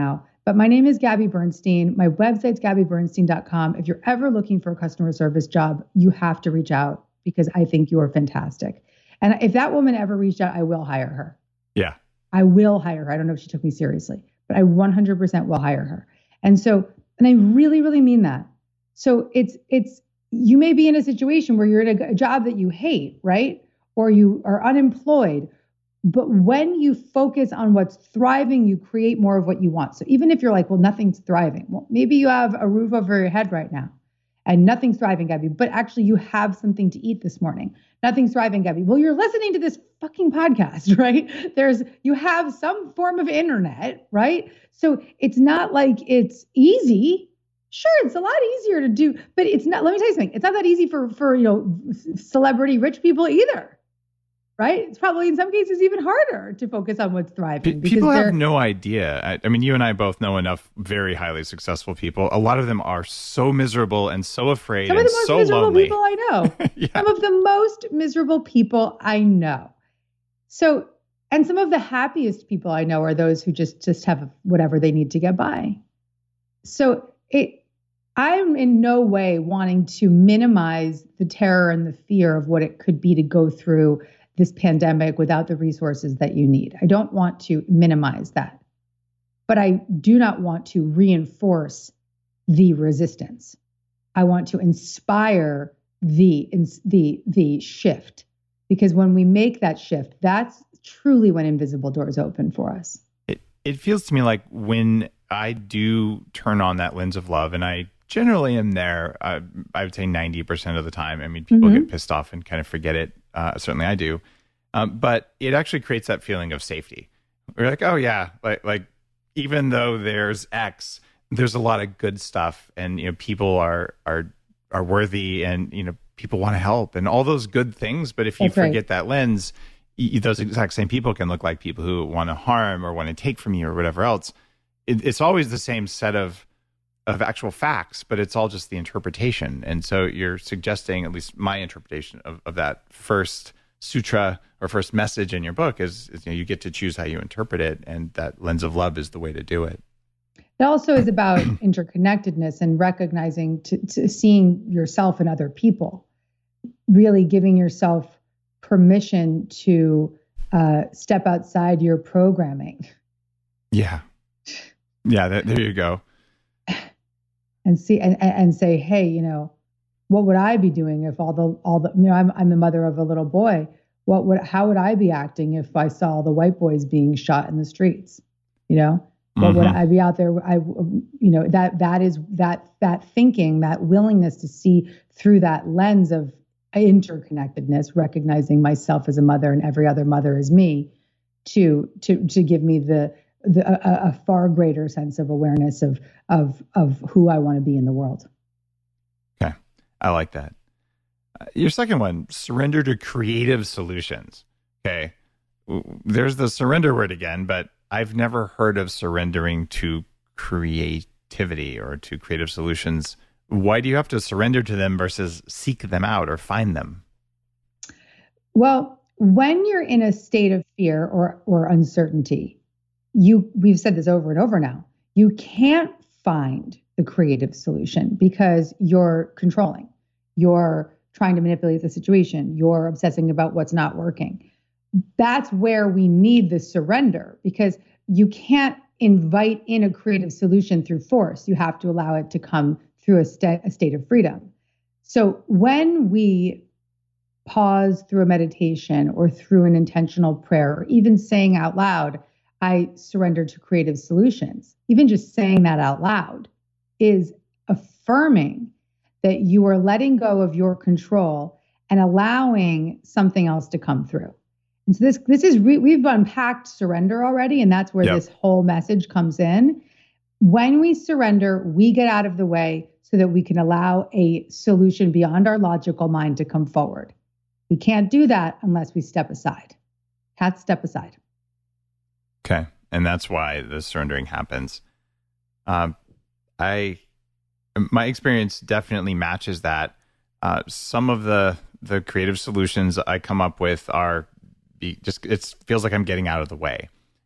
But my name is Gabby Bernstein. My website's gabby bernstein dot com. If you're ever looking for a customer service job, you have to reach out because I think you are fantastic. And if that woman ever reached out, I will hire her. Yeah. I will hire her. I don't know if she took me seriously, but I one hundred percent will hire her. And so, and I really, really mean that. So it's, it's, you may be in a situation where you're in a, a job that you hate, right? Or you are unemployed. But when you focus on what's thriving, you create more of what you want. So even if you're like, well, nothing's thriving. Well, maybe you have a roof over your head right now and nothing's thriving, Gabby, but actually you have something to eat this morning. Nothing's thriving, Gabby. Well, you're listening to this fucking podcast, right? There's, you have some form of internet, right? So it's not like it's easy. Sure, it's a lot easier to do, but it's not, let me tell you something. It's not that easy for, for, you know, celebrity rich people either. Right? It's probably in some cases even harder to focus on what's thriving. People have no idea. I, I mean, you and I both know enough very highly successful people. A lot of them are so miserable and so afraid and so Some of the most miserable lonely. people I know. Yeah. Some of the most miserable people I know. So, and some of the happiest people I know are those who just, just have whatever they need to get by. So it, I'm in no way wanting to minimize the terror and the fear of what it could be to go through this pandemic without the resources that you need. I don't want to minimize that, but I do not want to reinforce the resistance. I want to inspire the, the, the shift, because when we make that shift, that's truly when invisible doors open for us. It, it feels to me like when I do turn on that lens of love, and I generally am there, uh, I would say ninety percent of the time. I mean, people mm-hmm. get pissed off and kind of forget it. Uh, certainly I do. Um, but it actually creates that feeling of safety. We're like, oh yeah, like, like even though there's X, there's a lot of good stuff, and, you know, people are, are, are worthy, and, you know, people want to help and all those good things. But if you That's forget right. that lens, you, those exact same people can look like people who want to harm or want to take from you or whatever else. It, it's always the same set of, of actual facts, but it's all just the interpretation. And so you're suggesting, at least my interpretation of, of that first sutra or first message in your book is, is you know, you get to choose how you interpret it, and that lens of love is the way to do it. It also is about interconnectedness and recognizing, to, to seeing yourself and other people, really giving yourself permission to uh, step outside your programming. Yeah. Yeah, that, there you go. And see, and, and say, hey, you know, what would I be doing if all the, all the, you know, I'm, I'm the mother of a little boy. What would, how would I be acting if I saw all the white boys being shot in the streets? You know, what mm-hmm. would I be out there? I, you know, that, that is that, that thinking, that willingness to see through that lens of interconnectedness, recognizing myself as a mother and every other mother as me, to, to, to give me the, the, a, a far greater sense of awareness of, of, of who I want to be in the world. Okay. I like that. Uh, your second one, surrender to creative solutions. Okay. There's the surrender word again, but I've never heard of surrendering to creativity or to creative solutions. Why do you have to surrender to them versus seek them out or find them? Well, when you're in a state of fear or, or uncertainty, you, we've said this over and over now, you can't find the creative solution because you're controlling. You're trying to manipulate the situation. You're obsessing about what's not working. That's where we need the surrender, because you can't invite in a creative solution through force. You have to allow it to come through a, st- a state of freedom. So when we pause through a meditation or through an intentional prayer, or even saying out loud, I surrender to creative solutions, even just saying that out loud is affirming that you are letting go of your control and allowing something else to come through. And so this, this is, re- we've unpacked surrender already, and that's where yep. this whole message comes in. When we surrender, we get out of the way so that we can allow a solution beyond our logical mind to come forward. We can't do that unless we step aside. Have to step aside. Okay. And that's why the surrendering happens. Um, I, my experience definitely matches that. Uh, some of the, the creative solutions I come up with are be just, it feels like I'm getting out of the way.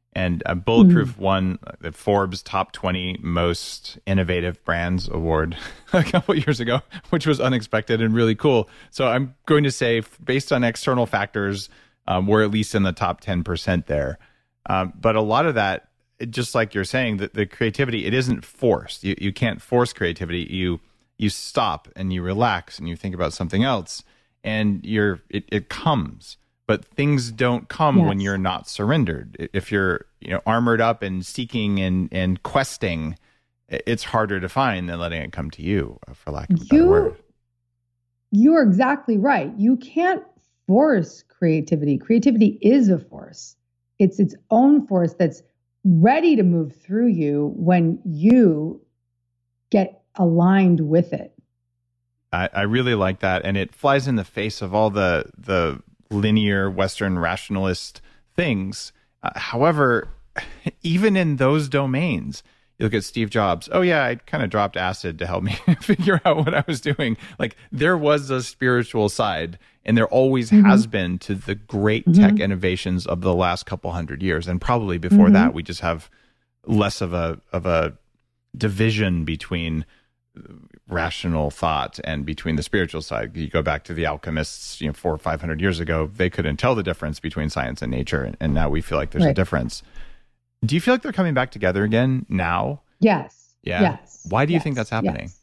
And uh, Bulletproof mm-hmm. won the Forbes Top twenty Most Innovative Brands Award a couple years ago, which was unexpected and really cool. So I'm going to say, based on external factors, um, we're at least in the top ten percent there. Um, but a lot of that, just like you're saying, that the creativity, it isn't forced. You you can't force creativity. You you stop and you relax and you think about something else, and you're it, it comes. But things don't come yes. when you're not surrendered. If you're, you know, armored up and seeking and, and questing, it's harder to find than letting it come to you, for lack of a better you, word. You're exactly right. You can't force creativity. Creativity is a force. It's its own force that's ready to move through you when you get aligned with it. I, I really like that. And it flies in the face of all the the linear Western rationalist things. Uh, however, even in those domains, you look at Steve Jobs. Oh yeah, I kind of dropped acid to help me figure out what I was doing. Like, there was a spiritual side, and there always mm-hmm. has been, to the great mm-hmm. tech innovations of the last couple hundred years. And probably before mm-hmm. that, we just have less of a of a division between rational thought and between the spiritual side. You go back to the alchemists, you know, four or five hundred years ago, they couldn't tell the difference between science and nature, and, and now we feel like there's right. a difference. Do you feel like they're coming back together again now? Yes. Yeah. Yes. Why do you yes. think that's happening? Yes.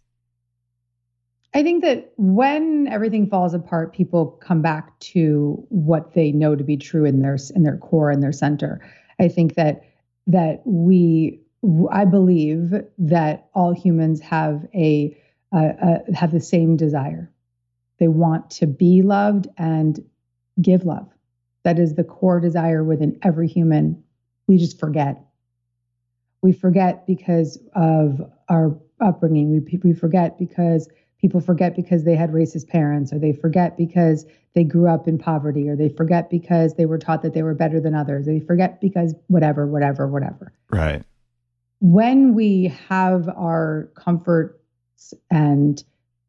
I think that when everything falls apart, people come back to what they know to be true in their in their core and their center. I think that that we. I believe that all humans have a uh, uh, have the same desire. They want to be loved and give love. That is the core desire within every human. We just forget. We forget because of our upbringing. We we forget because people forget because they had racist parents, or they forget because they grew up in poverty, or they forget because they were taught that they were better than others. They forget because whatever, whatever, whatever. Right. When we have our comforts and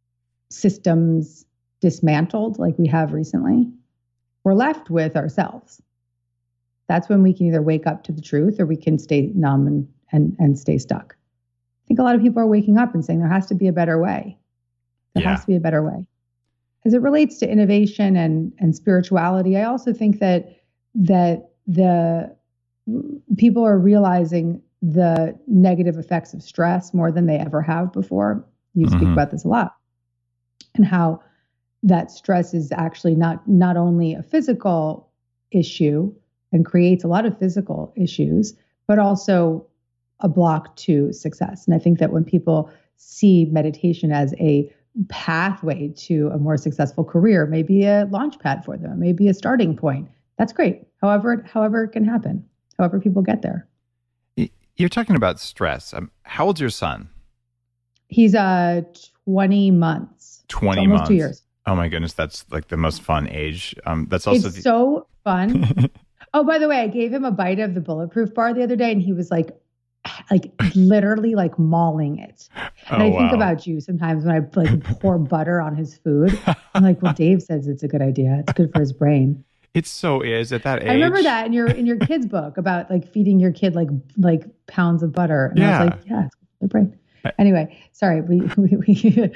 systems dismantled, like we have recently, we're left with ourselves. That's when we can either wake up to the truth, or we can stay numb and, and, and stay stuck. I think a lot of people are waking up and saying there has to be a better way. There yeah. has to be a better way. As it relates to innovation and, and spirituality, I also think that that the people are realizing the negative effects of stress more than they ever have before. You mm-hmm. speak about this a lot, and how that stress is actually not not only a physical issue and creates a lot of physical issues, but also a block to success. And I think that when people see meditation as a pathway to a more successful career, maybe a launch pad for them, maybe a starting point, that's great. However, however it can happen, however people get there. You're talking about stress. Um, how old's your son? He's uh twenty months. twenty almost months. Two years. Oh my goodness, that's like the most fun age. Um, that's also it's the- so fun. Oh, by the way, I gave him a bite of the Bulletproof bar the other day, and he was like, like literally like mauling it. And oh, I think wow. about you sometimes when I like pour butter on his food. I'm like, well, Dave says it's a good idea. It's good for his brain. It so is at that age. I remember that in your in your kid's book about like feeding your kid like like pounds of butter. And yeah. I was like, yeah, it's good for their brain. Anyway, sorry. We, we, we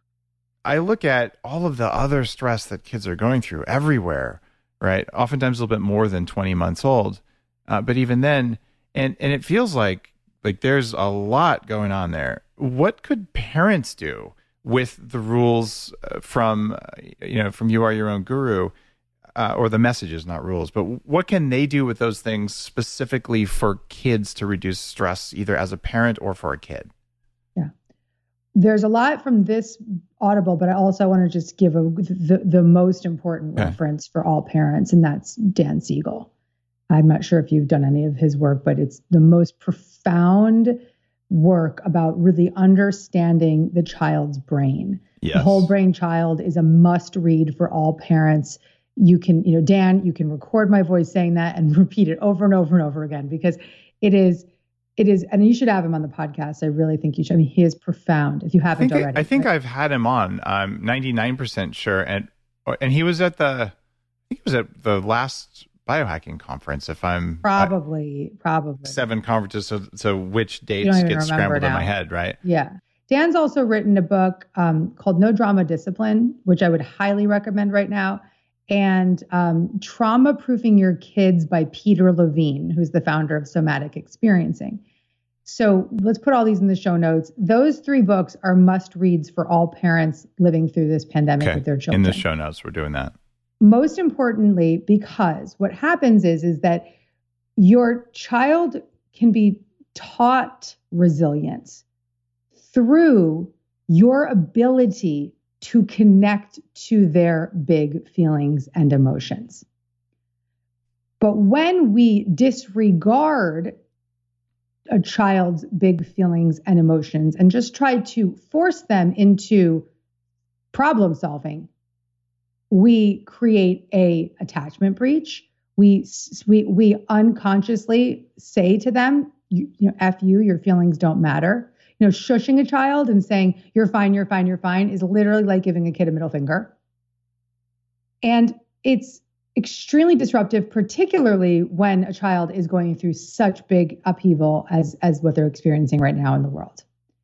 I look at all of the other stress that kids are going through everywhere, right? Oftentimes a little bit more than twenty months old. Uh, but even then, and, and it feels like, like there's a lot going on there. What could parents do with the rules from, you know, from You Are Your Own Guru, uh, or the messages, not rules, but what can they do with those things specifically for kids to reduce stress, either as a parent or for a kid? Yeah. There's a lot from this Audible, but I also want to just give a, the, the most important okay. reference for all parents, and that's Dan Siegel. I'm not sure if you've done any of his work, but it's the most profound work about really understanding the child's brain. Yes. The Whole Brain Child is a must read for all parents. You can, you know, Dan, you can record my voice saying that and repeat it over and over and over again, because it is, it is, and you should have him on the podcast. I really think you should. I mean, he is profound. If you haven't I think, already. I think right? I've had him on. I'm ninety-nine percent sure. And, and he was at the, I think he was at the last biohacking conference. If I'm probably, uh, probably seven conferences. So, so which dates get scrambled now. in my head, right? Yeah. Dan's also written a book um, called No Drama Discipline, which I would highly recommend right now. And um, Trauma Proofing Your Kids by Peter Levine, who's the founder of Somatic Experiencing. So let's put all these in the show notes. Those three books are must reads for all parents living through this pandemic okay. with their children. In the show notes, we're doing that. Most importantly, because what happens is, is that your child can be taught resilience through your ability to connect to their big feelings and emotions. But when we disregard a child's big feelings and emotions and just try to force them into problem solving, we create a attachment breach. We we we unconsciously say to them, you, you know, F you, your feelings don't matter. You know, shushing a child and saying, you're fine, you're fine, you're fine is literally like giving a kid a middle finger. And it's extremely disruptive, particularly when a child is going through such big upheaval as, as what they're experiencing right now in the world.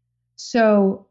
So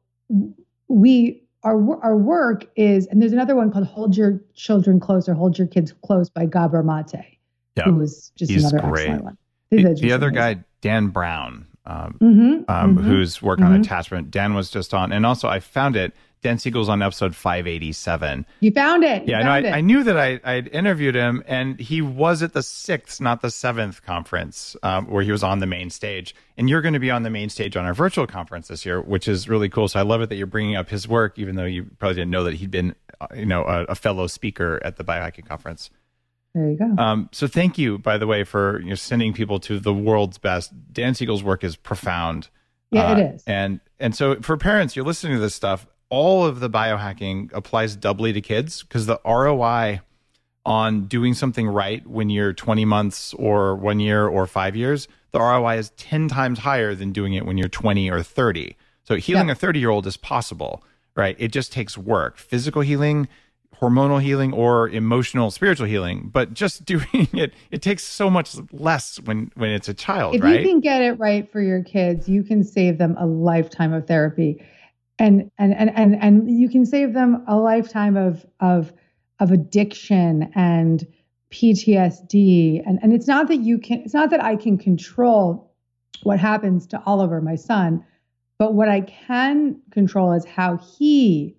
we, our, our work is, and there's another one called Hold Your Children Close or Hold Your Kids Close by Gabor Mate, yeah, who was just he's another great. excellent one. The, the other guy, Dan Brown, um, mm-hmm, um, mm-hmm, who's working mm-hmm. on attachment. Dan was just on, and also I found it. Dan Siegel's on episode five eighty-seven. You found it. You yeah, found no, I, it. I knew that I I'd interviewed him, and he was at the sixth, not the seventh conference, um, where he was on the main stage. And you're going to be on the main stage on our virtual conference this year, which is really cool. So I love it that you're bringing up his work, even though you probably didn't know that he'd been, uh, you know, a, a fellow speaker at the biohacking conference. There you go. Um, so thank you, by the way, for you know, sending people to the world's best. Dan Siegel's work is profound. Yeah, uh, it is. And and so for parents, you're listening to this stuff. All of the biohacking applies doubly to kids because the R O I on doing something right when you're twenty months or one year or five years, the R O I is ten times higher than doing it when you're twenty or thirty. So healing yeah. a thirty-year-old is possible, right? It just takes work. Physical healing, hormonal healing, or emotional, spiritual healing. But just doing it, it takes so much less when, when it's a child, if right? If you can get it right for your kids, you can save them a lifetime of therapy. And and and and and you can save them a lifetime of of of addiction and P T S D. And and it's not that you can it's not that I can control what happens to Oliver, my son, but what I can control is how he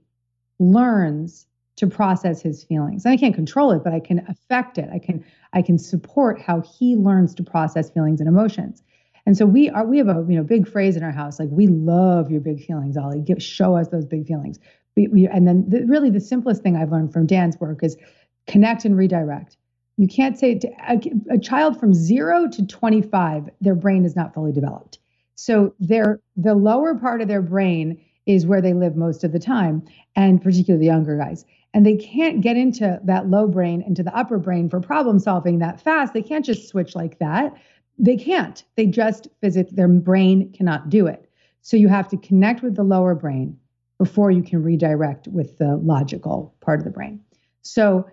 learns to process his feelings. And I can't control it, but I can affect it. I can I can support how he learns to process feelings and emotions. And so we are, we have a, you know, big phrase in our house, like, we love your big feelings, Ollie. Give, show us those big feelings. We, we, and then the, really the simplest thing I've learned from Dan's work is connect and redirect. You can't say to a, a child from zero to twenty-five, their brain is not fully developed. So their, the lower part of their brain is where they live most of the time, and particularly the younger guys. And they can't get into that low brain, into the upper brain for problem solving that fast. They can't just switch like that. They can't. They just physically, their brain cannot do it. So you have to connect with the lower brain before you can redirect with the logical part of the brain. So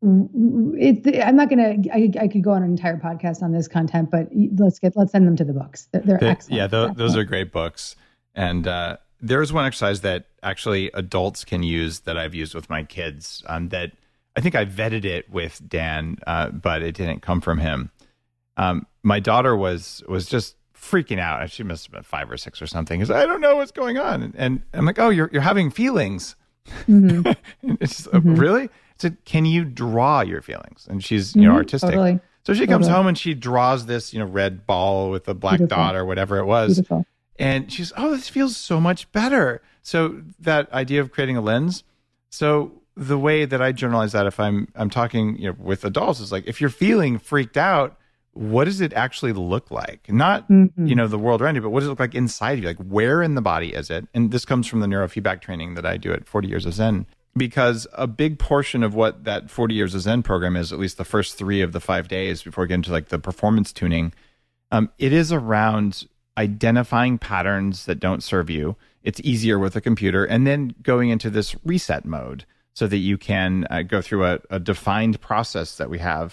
it, I'm not going to, I, I could go on an entire podcast on this content, but let's get, let's send them to the books. They're, they're the, excellent. Yeah, th- those are great books. And uh, there's one exercise that actually adults can use that I've used with my kids um, that I think I vetted it with Dan, uh, but it didn't come from him. Um, my daughter was was just freaking out. She must have been five or six or something. Because I don't know what's going on, and, and I'm like, "Oh, you're you're having feelings." Mm-hmm. It's just, mm-hmm. Really? I said, "Can you draw your feelings?" And she's you know mm-hmm. artistic, totally. So she totally. comes home and she draws this you know red ball with a black Beautiful. dot or whatever it was, Beautiful. And she's, "Oh, this feels so much better." So that idea of creating a lens. So the way that I journalize that, if I'm I'm talking you know with adults, is like, if you're feeling freaked out, what does it actually look like? Not, mm-hmm. you know, the world around you, but what does it look like inside of you? Like, where in the body is it? And this comes from the neurofeedback training that I do at forty Years of Zen, because a big portion of what that forty Years of Zen program is, at least the first three of the five days before getting to like the performance tuning, um, it is around identifying patterns that don't serve you. It's easier with a computer, and then going into this reset mode so that you can uh, go through a, a defined process that we have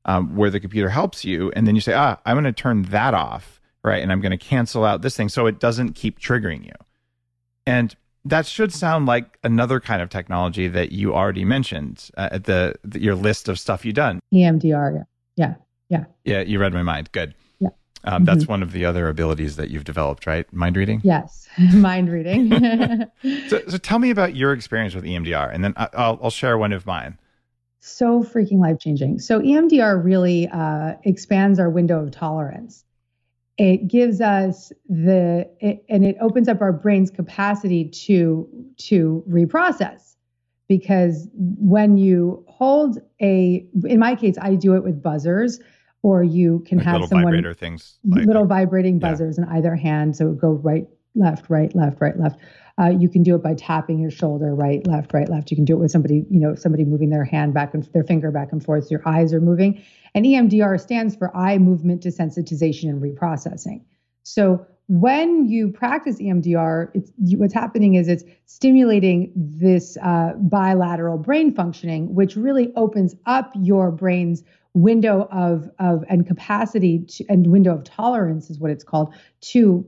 um, where the computer helps you. And then you say, ah, I'm going to turn that off, right? And I'm going to cancel out this thing so it doesn't keep triggering you. And that should sound like another kind of technology that you already mentioned uh, at the, the your list of stuff you've done. E M D R, yeah. Yeah, yeah. Yeah, you read my mind. Good. Yeah. Um, mm-hmm. That's one of the other abilities that you've developed, right? Mind reading? Yes, mind reading. so, so tell me about your experience with E M D R, and then I, I'll, I'll share one of mine. So freaking life-changing. So E M D R really uh, expands our window of tolerance. It gives us the, it, and it opens up our brain's capacity to, to reprocess. Because when you hold a, in my case, I do it with buzzers, or you can like have little someone, vibrator things, like, little vibrating yeah. buzzers in either hand. So it go right, left, right, left, right, left. Uh, you can do it by tapping your shoulder, right, left, right, left. You can do it with somebody, you know, somebody moving their hand back and their finger back and forth. So your eyes are moving. And E M D R stands for eye movement desensitization and reprocessing. So when you practice E M D R, it's, what's happening is it's stimulating this uh, bilateral brain functioning, which really opens up your brain's window of of and capacity to, and window of tolerance is what it's called, to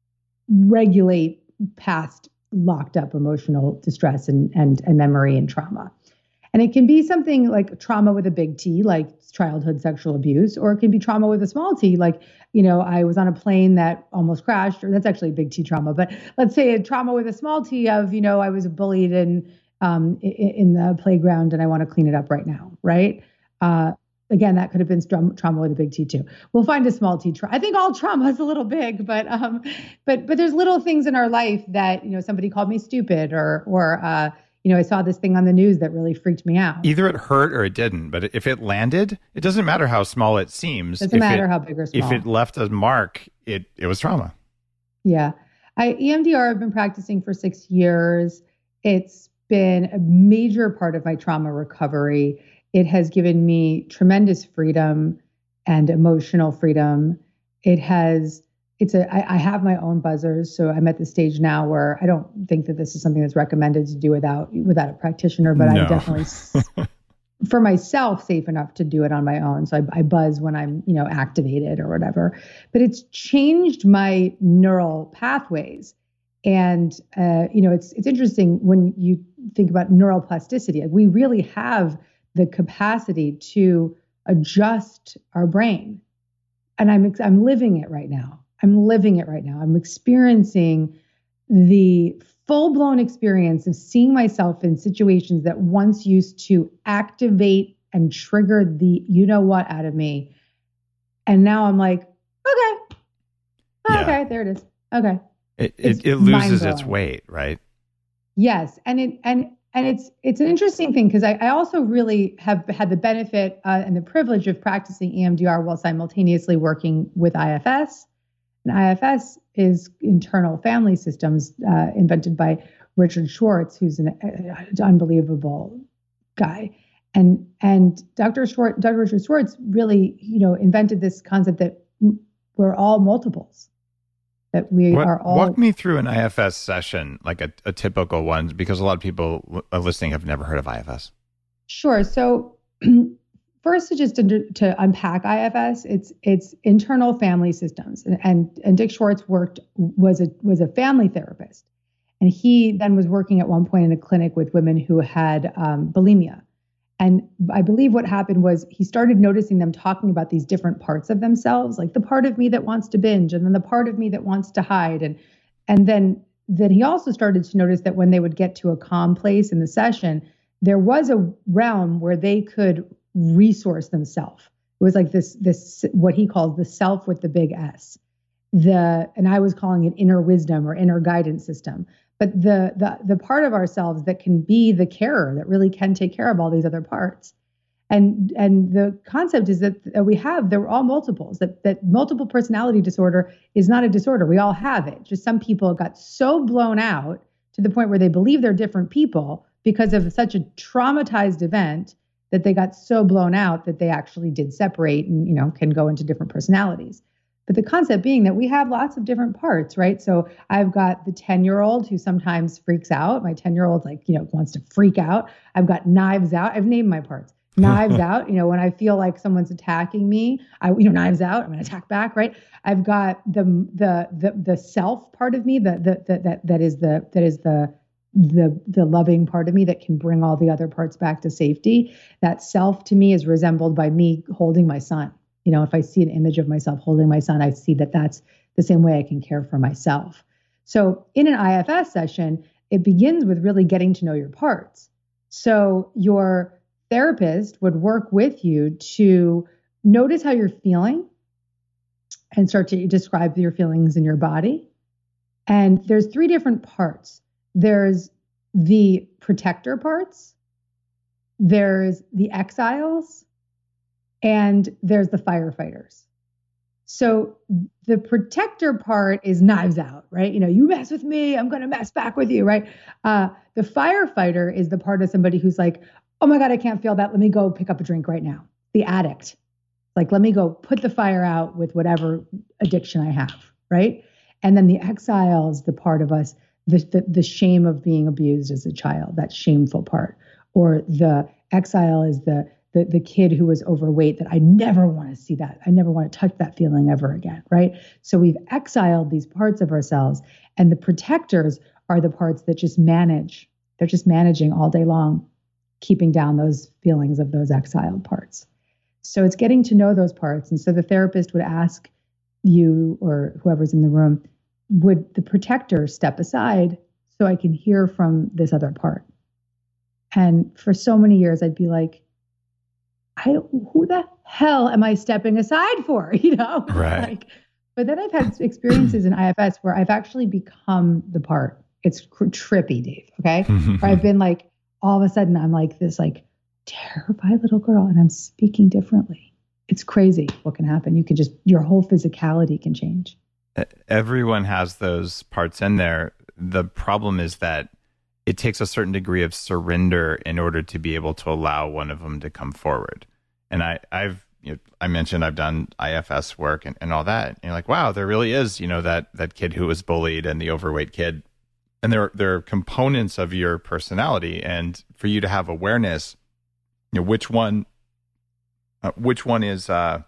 regulate past locked up emotional distress and and and memory and trauma. And it can be something like trauma with a big T, like childhood sexual abuse, or it can be trauma with a small T, like, you know, I was on a plane that almost crashed, or that's actually a big T trauma. But let's say a trauma with a small T of, you know, I was bullied in um, in, in the playground and I want to clean it up right now, right? Uh, again, that could have been tra- trauma with a big T too. We'll find a small T. Tra- I think all trauma is a little big, but um, but but there's little things in our life that, you know, somebody called me stupid, or or uh, you know, I saw this thing on the news that really freaked me out. Either it hurt or it didn't, but if it landed, it doesn't matter how small it seems. Doesn't if matter it, how big or small. If it left a mark, it it was trauma. Yeah. I, E M D R I've been practicing for six years. It's been a major part of my trauma recovery. It has given me tremendous freedom and emotional freedom. It has, it's a, I, I have my own buzzers. So I'm at the stage now where I don't think that this is something that's recommended to do without, without a practitioner, but no. I'm definitely for myself safe enough to do it on my own. So I, I buzz when I'm, you know, activated or whatever, but it's changed my neural pathways. And, uh, you know, it's, it's interesting when you think about neural plasticity. We really have the capacity to adjust our brain. And I'm, I'm living it right now. I'm living it right now. I'm experiencing the full-blown experience of seeing myself in situations that once used to activate and trigger the you know what out of me. And now I'm like, okay, yeah. okay, there it is. Okay. It it, it loses its weight, right? Yes. And it and and it's it's an interesting thing, because I, I also really have had the benefit uh, and the privilege of practicing E M D R while simultaneously working with I F S. And I F S is internal family systems, uh, invented by Richard Schwartz, who's an uh, unbelievable guy. And and Doctor Schwartz, Doctor Richard Schwartz really, you know, invented this concept that we're all multiples. That we what, are all. Walk me through an I F S session, like a, a typical one, because a lot of people listening have never heard of I F S. Sure. So first, to just to, to unpack I F S, it's it's internal family systems, and, and and Dick Schwartz worked was a was a family therapist, and he then was working at one point in a clinic with women who had um, bulimia. And I believe what happened was he started noticing them talking about these different parts of themselves, like the part of me that wants to binge, and then the part of me that wants to hide. And and then then he also started to notice that when they would get to a calm place in the session, there was a realm where they could resource themselves. It was like this this what he calls the self with the big S. The and I was calling it inner wisdom or inner guidance system. But the the the part of ourselves that can be the carer, that really can take care of all these other parts. And and the concept is that, that we have, they're all multiples, that, that multiple personality disorder is not a disorder. We all have it. Just some people got so blown out to the point where they believe they're different people because of such a traumatized event that they got so blown out that they actually did separate and, you know, can go into different personalities. But the concept being that we have lots of different parts, right? So I've got the ten-year-old who sometimes freaks out. My ten-year-old, like, you know, wants to freak out. I've got knives out. I've named my parts. Knives out, you know, when I feel like someone's attacking me, I, you know, knives out, I'm going to attack back, right? I've got the, the, the, the self part of me that, that, that, that, that is the, that is the, the, the loving part of me that can bring all the other parts back to safety. That self to me is resembled by me holding my son. You know, if I see an image of myself holding my son, I see that that's the same way I can care for myself. So in an I F S session, it begins with really getting to know your parts. So your therapist would work with you to notice how you're feeling and start to describe your feelings in your body. And there's three different parts. There's the protector parts, there's the exiles, and there's the firefighters. So the protector part is knives out, right? You know, you mess with me, I'm going to mess back with you, right? Uh, the firefighter is the part of somebody who's like, oh my God, I can't feel that. Let me go pick up a drink right now. The addict. Like, let me go put the fire out with whatever addiction I have, right? And then the exile is the part of us, the, the, the shame of being abused as a child, that shameful part. Or the exile is the, the, the kid who was overweight that I never want to see that. I never want to touch that feeling ever again, right? So we've exiled these parts of ourselves, and the protectors are the parts that just manage. They're just managing all day long, keeping down those feelings of those exiled parts. So it's getting to know those parts. And so the therapist would ask you or whoever's in the room, would the protector step aside so I can hear from this other part? And for so many years, I'd be like, I don't, who the hell am I stepping aside for? You know? Right. Like, but then I've had experiences in I F S where I've actually become the part. It's cr- trippy, Dave. Okay. Where I've been like, all of a sudden I'm like this like terrified little girl and I'm speaking differently. It's crazy what can happen. You can just, your whole physicality can change. Everyone has those parts in there. The problem is that it takes a certain degree of surrender in order to be able to allow one of them to come forward. And I, I've, you know, I mentioned I've done I F S work and, and all that. And you're like, wow, there really is, you know, that that kid who was bullied and the overweight kid. And there, there are components of your personality, and for you to have awareness, you know, which one, uh, which one is uh,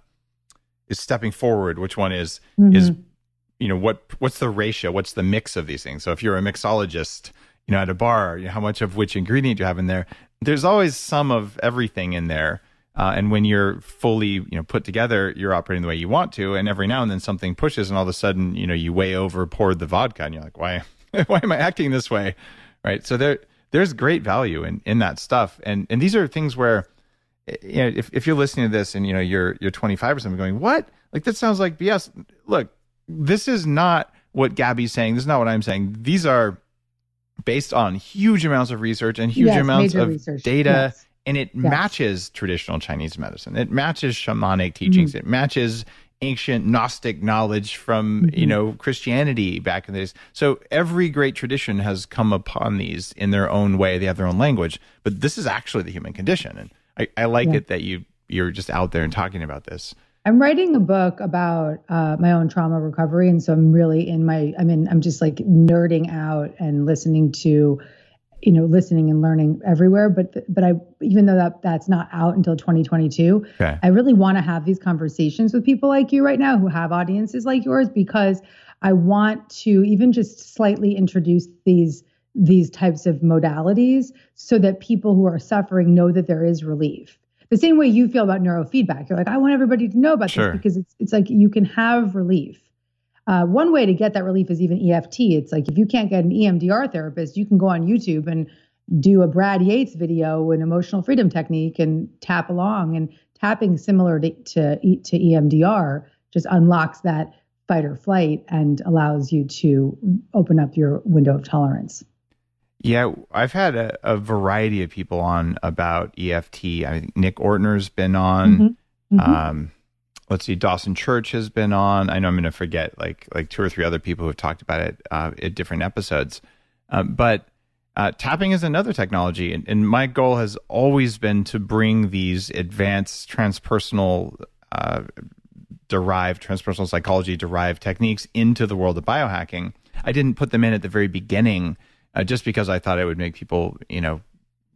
is stepping forward, which one is mm-hmm. is, you know, what what's the ratio, what's the mix of these things? So if you're a mixologist, you know, at a bar, you know, how much of which ingredient you have in there? There's always some of everything in there, uh, and when you're fully, you know, put together, you're operating the way you want to, and every now and then something pushes, and all of a sudden, you know, you way over poured the vodka, and you're like, why? Why am I acting this way? Right. So there, there's great value in, in that stuff. And, and these are things where, you know, if, if you're listening to this and, you know, you're, you're twenty-five or something going, what? Like, that sounds like B S. Look, this is not what Gabby's saying. This is not what I'm saying. These are based on huge amounts of research and huge yes, amounts of research. data. Yes. And it yes. matches traditional Chinese medicine. It matches shamanic teachings. Mm-hmm. It matches ancient Gnostic knowledge from, mm-hmm. you know, Christianity back in the days. So every great tradition has come upon these in their own way. They have their own language, but this is actually the human condition. And I, I like yeah. it that you, you're just out there and talking about this. I'm writing a book about uh, my own trauma recovery. And so I'm really in my, I mean, I'm just like nerding out and listening to, you know, listening and learning everywhere. But, but I, even though that that's not out until twenty twenty-two, okay. I really want to have these conversations with people like you right now who have audiences like yours, because I want to even just slightly introduce these, these types of modalities so that people who are suffering know that there is relief. The same way you feel about neurofeedback. You're like, I want everybody to know about sure. this because it's, it's like you can have relief. Uh, one way to get that relief is even E F T. It's like if you can't get an E M D R therapist, you can go on YouTube and do a Brad Yates video, an emotional freedom technique, and tap along. And tapping, similar to, to, to E M D R, just unlocks that fight or flight and allows you to open up your window of tolerance. Yeah, I've had a, a variety of people on about E F T. I think Nick Ortner's been on. Mm-hmm. Mm-hmm. Um, let's see, Dawson Church has been on. I know I'm going to forget like like two or three other people who have talked about it uh, in different episodes. Um, but uh, tapping is another technology. And, and my goal has always been to bring these advanced transpersonal uh, derived, transpersonal psychology derived techniques into the world of biohacking. I didn't put them in at the very beginning uh, just because I thought it would make people, you know,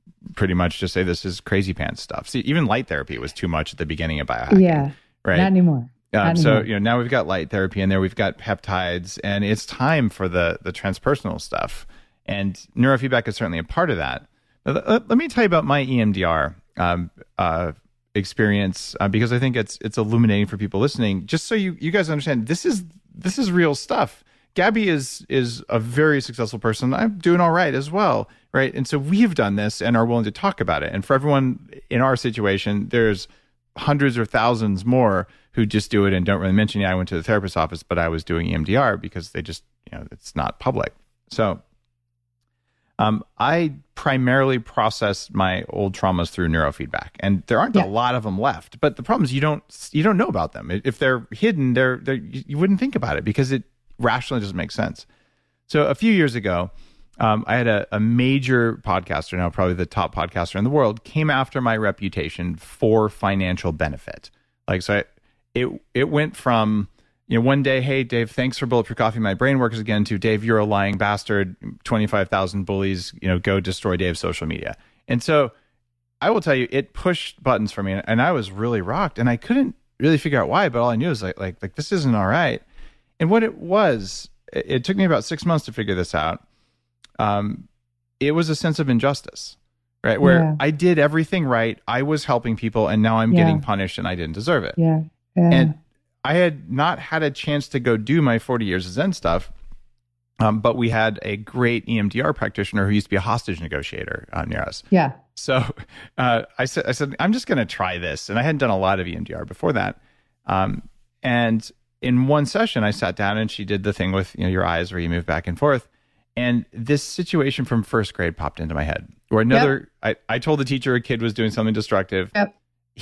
pretty much just say this is crazy pants stuff. See, even light therapy was too much at the beginning of biohacking. Yeah, right. Not anymore. Um, not so anymore. you know now we've got light therapy in there. We've got peptides, and it's time for the the transpersonal stuff. And neurofeedback is certainly a part of that. Let, let, let me tell you about my E M D R um, uh, experience uh, because I think it's it's illuminating for people listening. Just so you you guys understand, this is this is real stuff. Gabby is is a very successful person. I'm doing all right as well, right? And so we've done this and are willing to talk about it. And for everyone in our situation, there's hundreds or thousands more who just do it and don't really mention, yeah, I went to the therapist's office, but I was doing E M D R because they just, you know, it's not public. So um, I primarily process my old traumas through neurofeedback, and there aren't Yeah. a lot of them left. But the problem is you don't you don't know about them. If they're hidden, they're, they're you wouldn't think about it because it rationally doesn't make sense. So a few years ago, um, I had a, a major podcaster, now probably the top podcaster in the world, came after my reputation for financial benefit. Like, so I, it it went from, you know, one day, hey, Dave, thanks for Bulletproof Coffee. My brain works again, to Dave, you're a lying bastard. twenty-five thousand bullies, you know, go destroy Dave's social media. And so I will tell you, it pushed buttons for me, and I was really rocked, and I couldn't really figure out why, but all I knew was like, like, like this isn't all right. And what it was, it, it took me about six months to figure this out. Um, it was a sense of injustice, right? Where Yeah. I did everything right. I was helping people, and now I'm Yeah. getting punished, and I didn't deserve it. Yeah. Yeah. And I had not had a chance to go do my forty years of Zen stuff. Um, but we had a great E M D R practitioner who used to be a hostage negotiator uh, near us. yeah. So uh, I said, I said, I'm just going to try this. And I hadn't done a lot of E M D R before that. Um, and in one session, I sat down and she did the thing with, you know, your eyes where you move back and forth. And this situation from first grade popped into my head where another, yep. I, I told the teacher a kid was doing something destructive. Yep.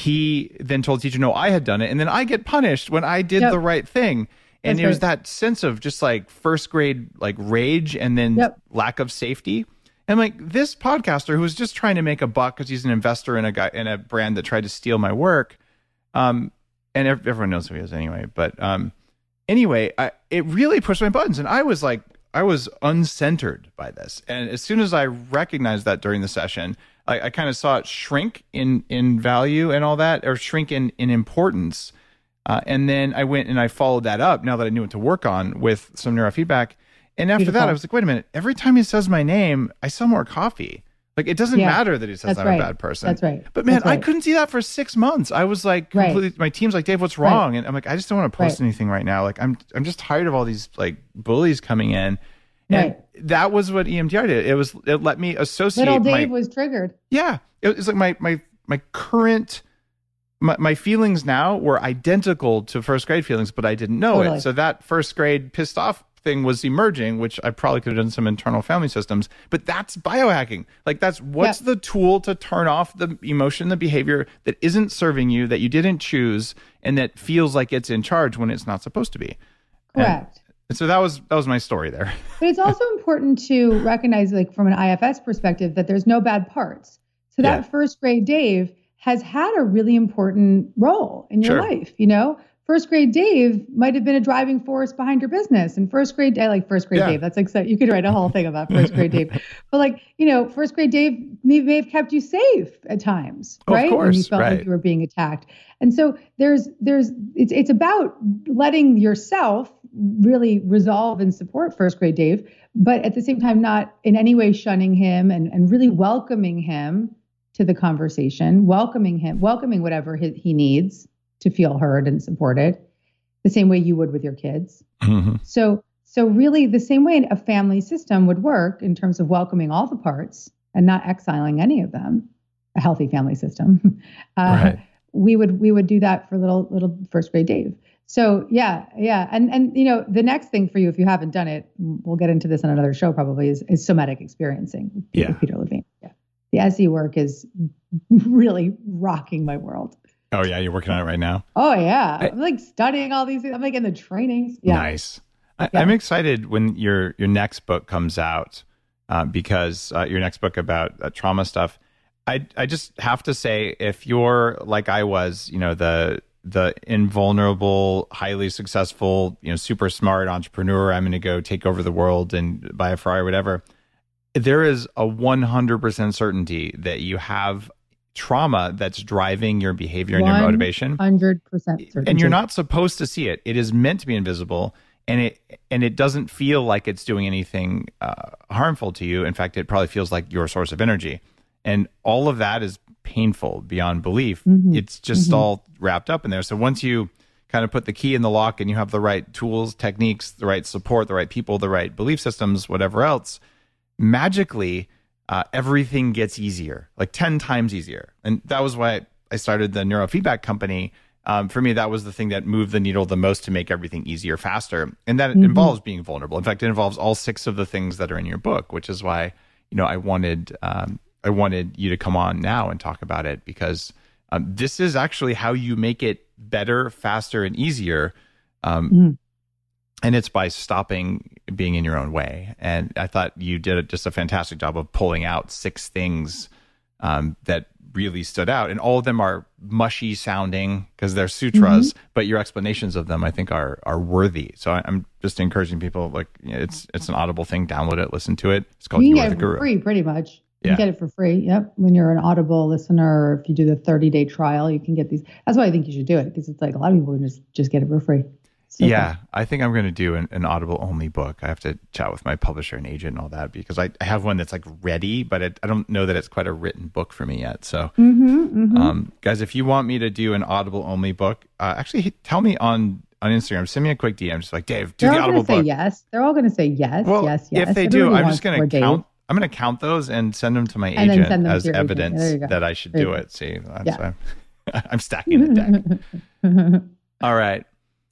He then told the teacher, no, I had done it. And then I get punished when I did Yep. the right thing. And That's it was right. that sense of just like first grade, like rage and then Yep. lack of safety. And like this podcaster who was just trying to make a buck because he's an investor in a guy in a brand that tried to steal my work. Um, and ev- everyone knows who he is anyway. But um, anyway, I, it really pushed my buttons, and I was like, I was uncentered by this. And as soon as I recognized that during the session, I, I kind of saw it shrink in in value and all that, or shrink in in importance. Uh, and then I went and I followed that up now that I knew what to work on with some neurofeedback. And after Beautiful. that, I was like, wait a minute. Every time he says my name, I sell more coffee. Like, it doesn't Yeah, matter that he says that's I'm right. a bad person. That's right. But man, That's right. I couldn't see that for six months. I was like, Right. completely, my team's like, Dave, what's Right. wrong? And I'm like, I just don't want to post Right. anything right now. Like, I'm, I'm just tired of all these like bullies coming in. And Right. that was what E M D R did. It was, it let me associate Little Dave my, was triggered. yeah, it was like my, my, my current, my, my feelings now were identical to first grade feelings, but I didn't know Totally. it. So that first grade pissed off thing was emerging, which I probably could have done some internal family systems, but that's biohacking. Like, that's what's Yeah. the tool to turn off the emotion, the behavior that isn't serving you, that you didn't choose, and that feels like it's in charge when it's not supposed to be. And- Correct. and so that was, that was my story there. But it's also important to recognize, like from an I F S perspective, that there's no bad parts. So that Yeah. first grade Dave has had a really important role in your Sure. life. You know, first grade Dave might have been a driving force behind your business. And first grade, I like first grade Yeah. Dave. That's like, so you could write a whole thing about first grade Dave. But like, you know, first grade Dave may, may have kept you safe at times, Of right? When you course, felt right. like you were being attacked. And so there's, there's, it's, it's about letting yourself really resolve and support first grade Dave, but at the same time, not in any way shunning him, and, and really welcoming him to the conversation, welcoming him, welcoming whatever he, he needs to feel heard and supported, the same way you would with your kids. Mm-hmm. So, so really the same way a family system would work in terms of welcoming all the parts and not exiling any of them, a healthy family system. Uh, Right. We would, we would do that for little, little first grade Dave. So yeah, yeah. And, and, you know, the next thing for you, if you haven't done it, we'll get into this on another show probably, is, is somatic experiencing with Yeah. Peter Levine. Yeah. The S E work is really rocking my world. Oh yeah. You're working on it right now. Oh yeah. I- I'm like studying all these things. I'm like in the trainings. Yeah. Nice. I, Yeah. I'm excited when your your next book comes out uh, because uh, your next book about uh, trauma stuff. I I just have to say, if you're like I was, you know, the the invulnerable, highly successful, you know, super smart entrepreneur, I'm going to go take over the world and buy a Ferrari, whatever. there is a one hundred percent certainty that you have trauma that's driving your behavior and your motivation. one hundred percent certainty. And you're not supposed to see it. It is meant to be invisible, and it and it doesn't feel like it's doing anything uh, harmful to you. In fact, it probably feels like your source of energy. And all of that is painful beyond belief. Mm-hmm. It's just mm-hmm. all wrapped up in there. So once you kind of put the key in the lock and you have the right tools, techniques, the right support, the right people, the right belief systems, whatever else, magically, uh, everything gets easier, like ten times easier. And that was why I started the neurofeedback company. Um, for me, that was the thing that moved the needle the most to make everything easier, faster. And that mm-hmm. involves being vulnerable. In fact, it involves all six of the things that are in your book, which is why, you know, I wanted, um, I wanted you to come on now and talk about it, because um, this is actually how you make it better, faster, and easier. Um, mm-hmm. And it's by stopping being in your own way. And I thought you did just a fantastic job of pulling out six things um, that really stood out. And all of them are mushy sounding because they're sutras, mm-hmm. but your explanations of them, I think, are are worthy. So I, I'm just encouraging people, like, you know, it's it's an Audible thing. Download it, listen to it. It's called You You can Are get the it for Guru. free, pretty much. You Yeah. can get it for free. Yep. When you're an Audible listener, or if you do the thirty-day trial, you can get these. That's why I think you should do it, because it's like a lot of people can just, just get it for free. So Yeah, fun. I think I'm going to do an, an Audible only book. I have to chat with my publisher and agent and all that, because I, I have one that's like ready, but it, I don't know that it's quite a written book for me yet. So, Mm-hmm, mm-hmm. um, guys, if you want me to do an Audible only book, uh, actually tell me on, on Instagram. Send me a quick D M. Just like, Dave, do They're the all Audible going to say book. yes. They're all going to say yes, Well, yes, yes. if they Everybody do, I'm wants just going more to Dave. count. I'm going to count those and send them to my And then agent send them as to your agent. evidence There you go. that I should There do you go. it. See, that's Yeah. why I'm stacking the deck. All right.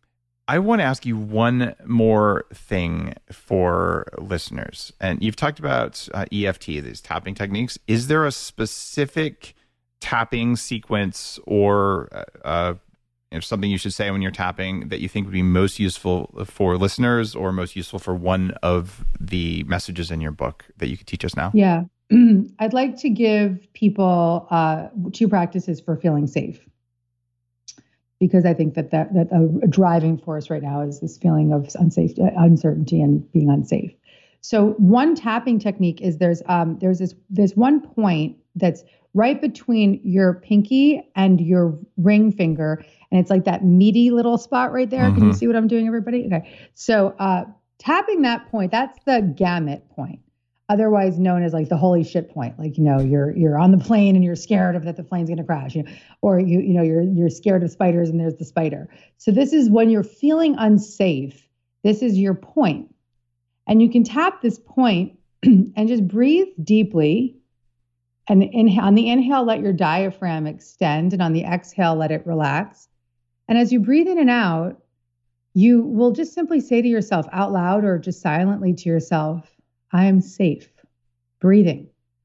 I want to ask you one more thing for listeners. And you've talked about uh, E F T, these tapping techniques. Is there a specific tapping sequence or uh, uh, you know, something you should say when you're tapping that you think would be most useful for listeners, or most useful for one of the messages in your book that you could teach us now? Yeah. I'd like to give people uh, two practices for feeling safe, because I think that that, that a, a driving force right now is this feeling of unsafe, uncertainty, and being unsafe. So one tapping technique is there's um, there's this there's one point that's right between your pinky and your ring finger, and it's like that meaty little spot right there. Mm-hmm. Can you see what I'm doing, everybody? Okay. So uh, tapping that point, that's the gamut point, otherwise known as like the holy shit point. Like, you know, you're you're on the plane and you're scared of that the plane's going to crash, you know, or you you know you're you're scared of spiders and there's the spider. So this is when you're feeling unsafe. This is your point, and you can tap this point and just breathe deeply. And inhale, on the inhale, let your diaphragm extend, and on the exhale, let it relax. And as you breathe in and out, you will just simply say to yourself out loud, or just silently to yourself, I am safe. Breathing.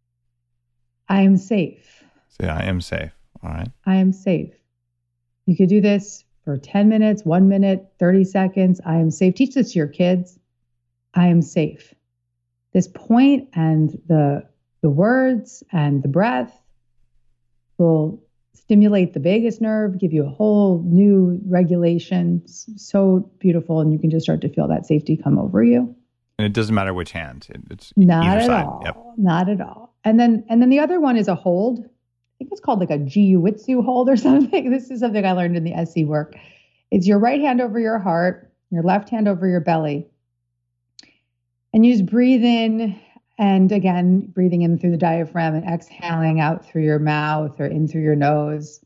I am safe. So yeah, I am safe. All right. I am safe. You could do this for ten minutes, one minute, thirty seconds. I am safe. Teach this to your kids. I am safe. This point and the, the words and the breath will stimulate the vagus nerve, give you a whole new regulation. It's so beautiful. And you can just start to feel that safety come over you. And it doesn't matter which hand. It, it's Not either at side. all. Yep. Not at all. And then and then the other one is a hold. I think it's called like a jiu-jitsu hold or something. This is something I learned in the S E work. It's your right hand over your heart, your left hand over your belly. And you just breathe in, and again, breathing in through the diaphragm and exhaling out through your mouth or in through your nose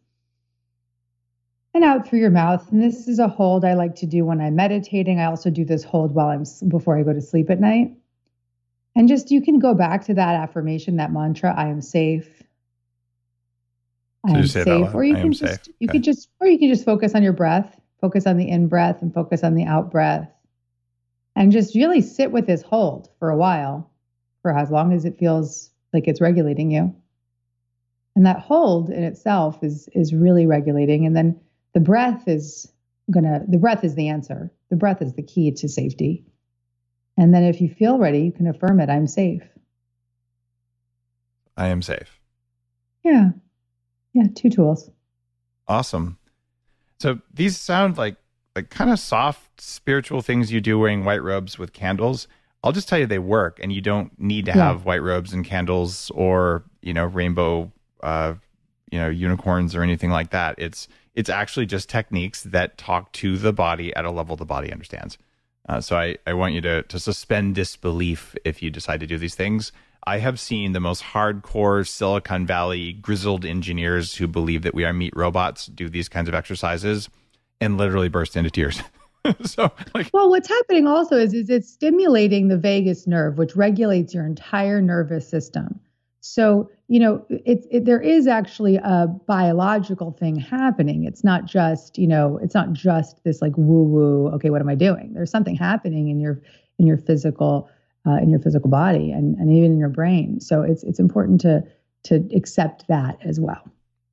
and out through your mouth. And this is a hold I like to do when I'm meditating. I also do this hold while I'm before I go to sleep at night. And just, you can go back to that affirmation, that mantra, I am safe. I So am you say that safe. loud, Or you I can am just, safe. you Okay. could just, or you can just focus on your breath, focus on the in breath and focus on the out breath. And just really sit with this hold for a while, for as long as it feels like it's regulating you. And that hold in itself is is really regulating. And then the breath is gonna, the breath is the answer. The breath is the key to safety. And then if you feel ready, you can affirm it, I'm safe. I am safe. Yeah. Yeah, two tools. Awesome. So these sound like like kind of soft spiritual things you do wearing white robes with candles. I'll just tell you they work, and you don't need to have yeah. white robes and candles or, you know, rainbow, uh, you know, unicorns or anything like that. It's it's actually just techniques that talk to the body at a level the body understands. Uh, so I, I want you to to suspend disbelief if you decide to do these things. I have seen the most hardcore Silicon Valley grizzled engineers who believe that we are meat robots do these kinds of exercises and literally burst into tears. So, like, well, what's happening also is, is it's stimulating the vagus nerve, which regulates your entire nervous system. So, you know, it's it, there is actually a biological thing happening. It's not just, you know, it's not just this like woo woo. Okay, what am I doing? There's something happening in your in your physical uh, in your physical body and and even in your brain. So it's it's important to to accept that as well.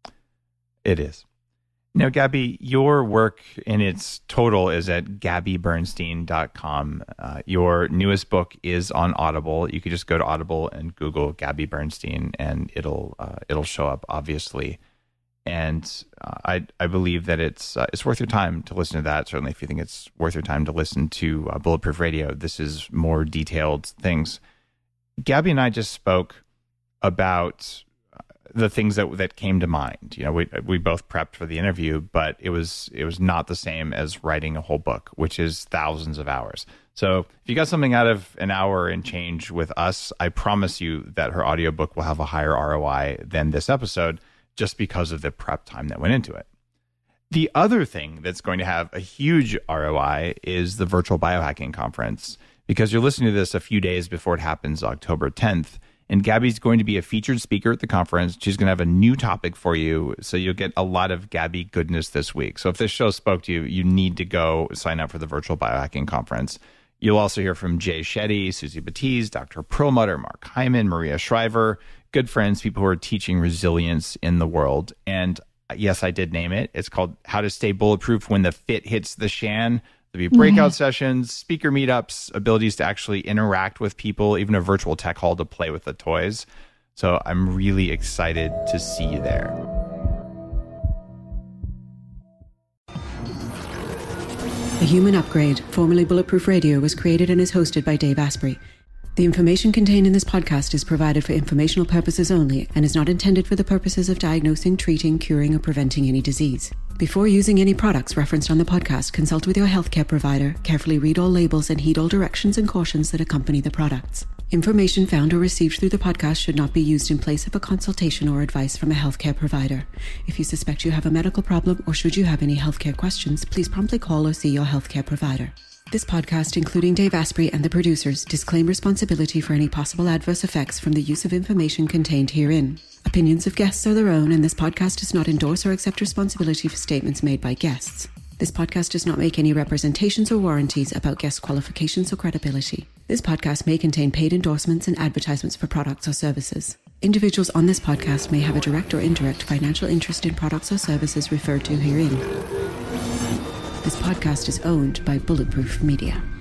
It is. Now, Gabby, your work in its total is at gabby bernstein dot com. Uh, your newest book is on Audible. You could just go to Audible and Google Gabby Bernstein, and it'll uh, it'll show up, obviously. And uh, I I believe that it's uh, it's worth your time to listen to that. Certainly, if you think it's worth your time to listen to uh, Bulletproof Radio, this is more detailed things. Gabby and I just spoke about the things that that came to mind. You know, we we both prepped for the interview, but it was it was not the same as writing a whole book, which is thousands of hours. So if you got something out of an hour and change with us, I promise you that her audiobook will have a higher R O I than this episode, just because of the prep time that went into it. The other thing that's going to have a huge R O I is the virtual biohacking conference, because you're listening to this a few days before it happens, October tenth. And Gabby's going to be a featured speaker at the conference. She's going to have a new topic for you. So you'll get a lot of Gabby goodness this week. So if this show spoke to you, you need to go sign up for the virtual biohacking conference. You'll also hear from Jay Shetty, Susie Batiz, Doctor Perlmutter, Mark Hyman, Maria Shriver, good friends, people who are teaching resilience in the world. And yes, I did name it. It's called How to Stay Bulletproof When the Fit Hits the Shan. There'll be breakout mm-hmm. sessions, speaker meetups, abilities to actually interact with people, even a virtual tech hall to play with the toys. So I'm really excited to see you there. The Human Upgrade, formerly Bulletproof Radio, was created and is hosted by Dave Asprey. The information contained in this podcast is provided for informational purposes only and is not intended for the purposes of diagnosing, treating, curing, or preventing any disease. Before using any products referenced on the podcast, consult with your healthcare provider, carefully read all labels, and heed all directions and cautions that accompany the products. Information found or received through the podcast should not be used in place of a consultation or advice from a healthcare provider. If you suspect you have a medical problem or should you have any healthcare questions, please promptly call or see your healthcare provider. This podcast, including Dave Asprey and the producers, disclaim responsibility for any possible adverse effects from the use of information contained herein. Opinions of guests are their own, and this podcast does not endorse or accept responsibility for statements made by guests. This podcast does not make any representations or warranties about guest qualifications or credibility. This podcast may contain paid endorsements and advertisements for products or services. Individuals on this podcast may have a direct or indirect financial interest in products or services referred to herein. This podcast is owned by Bulletproof Media.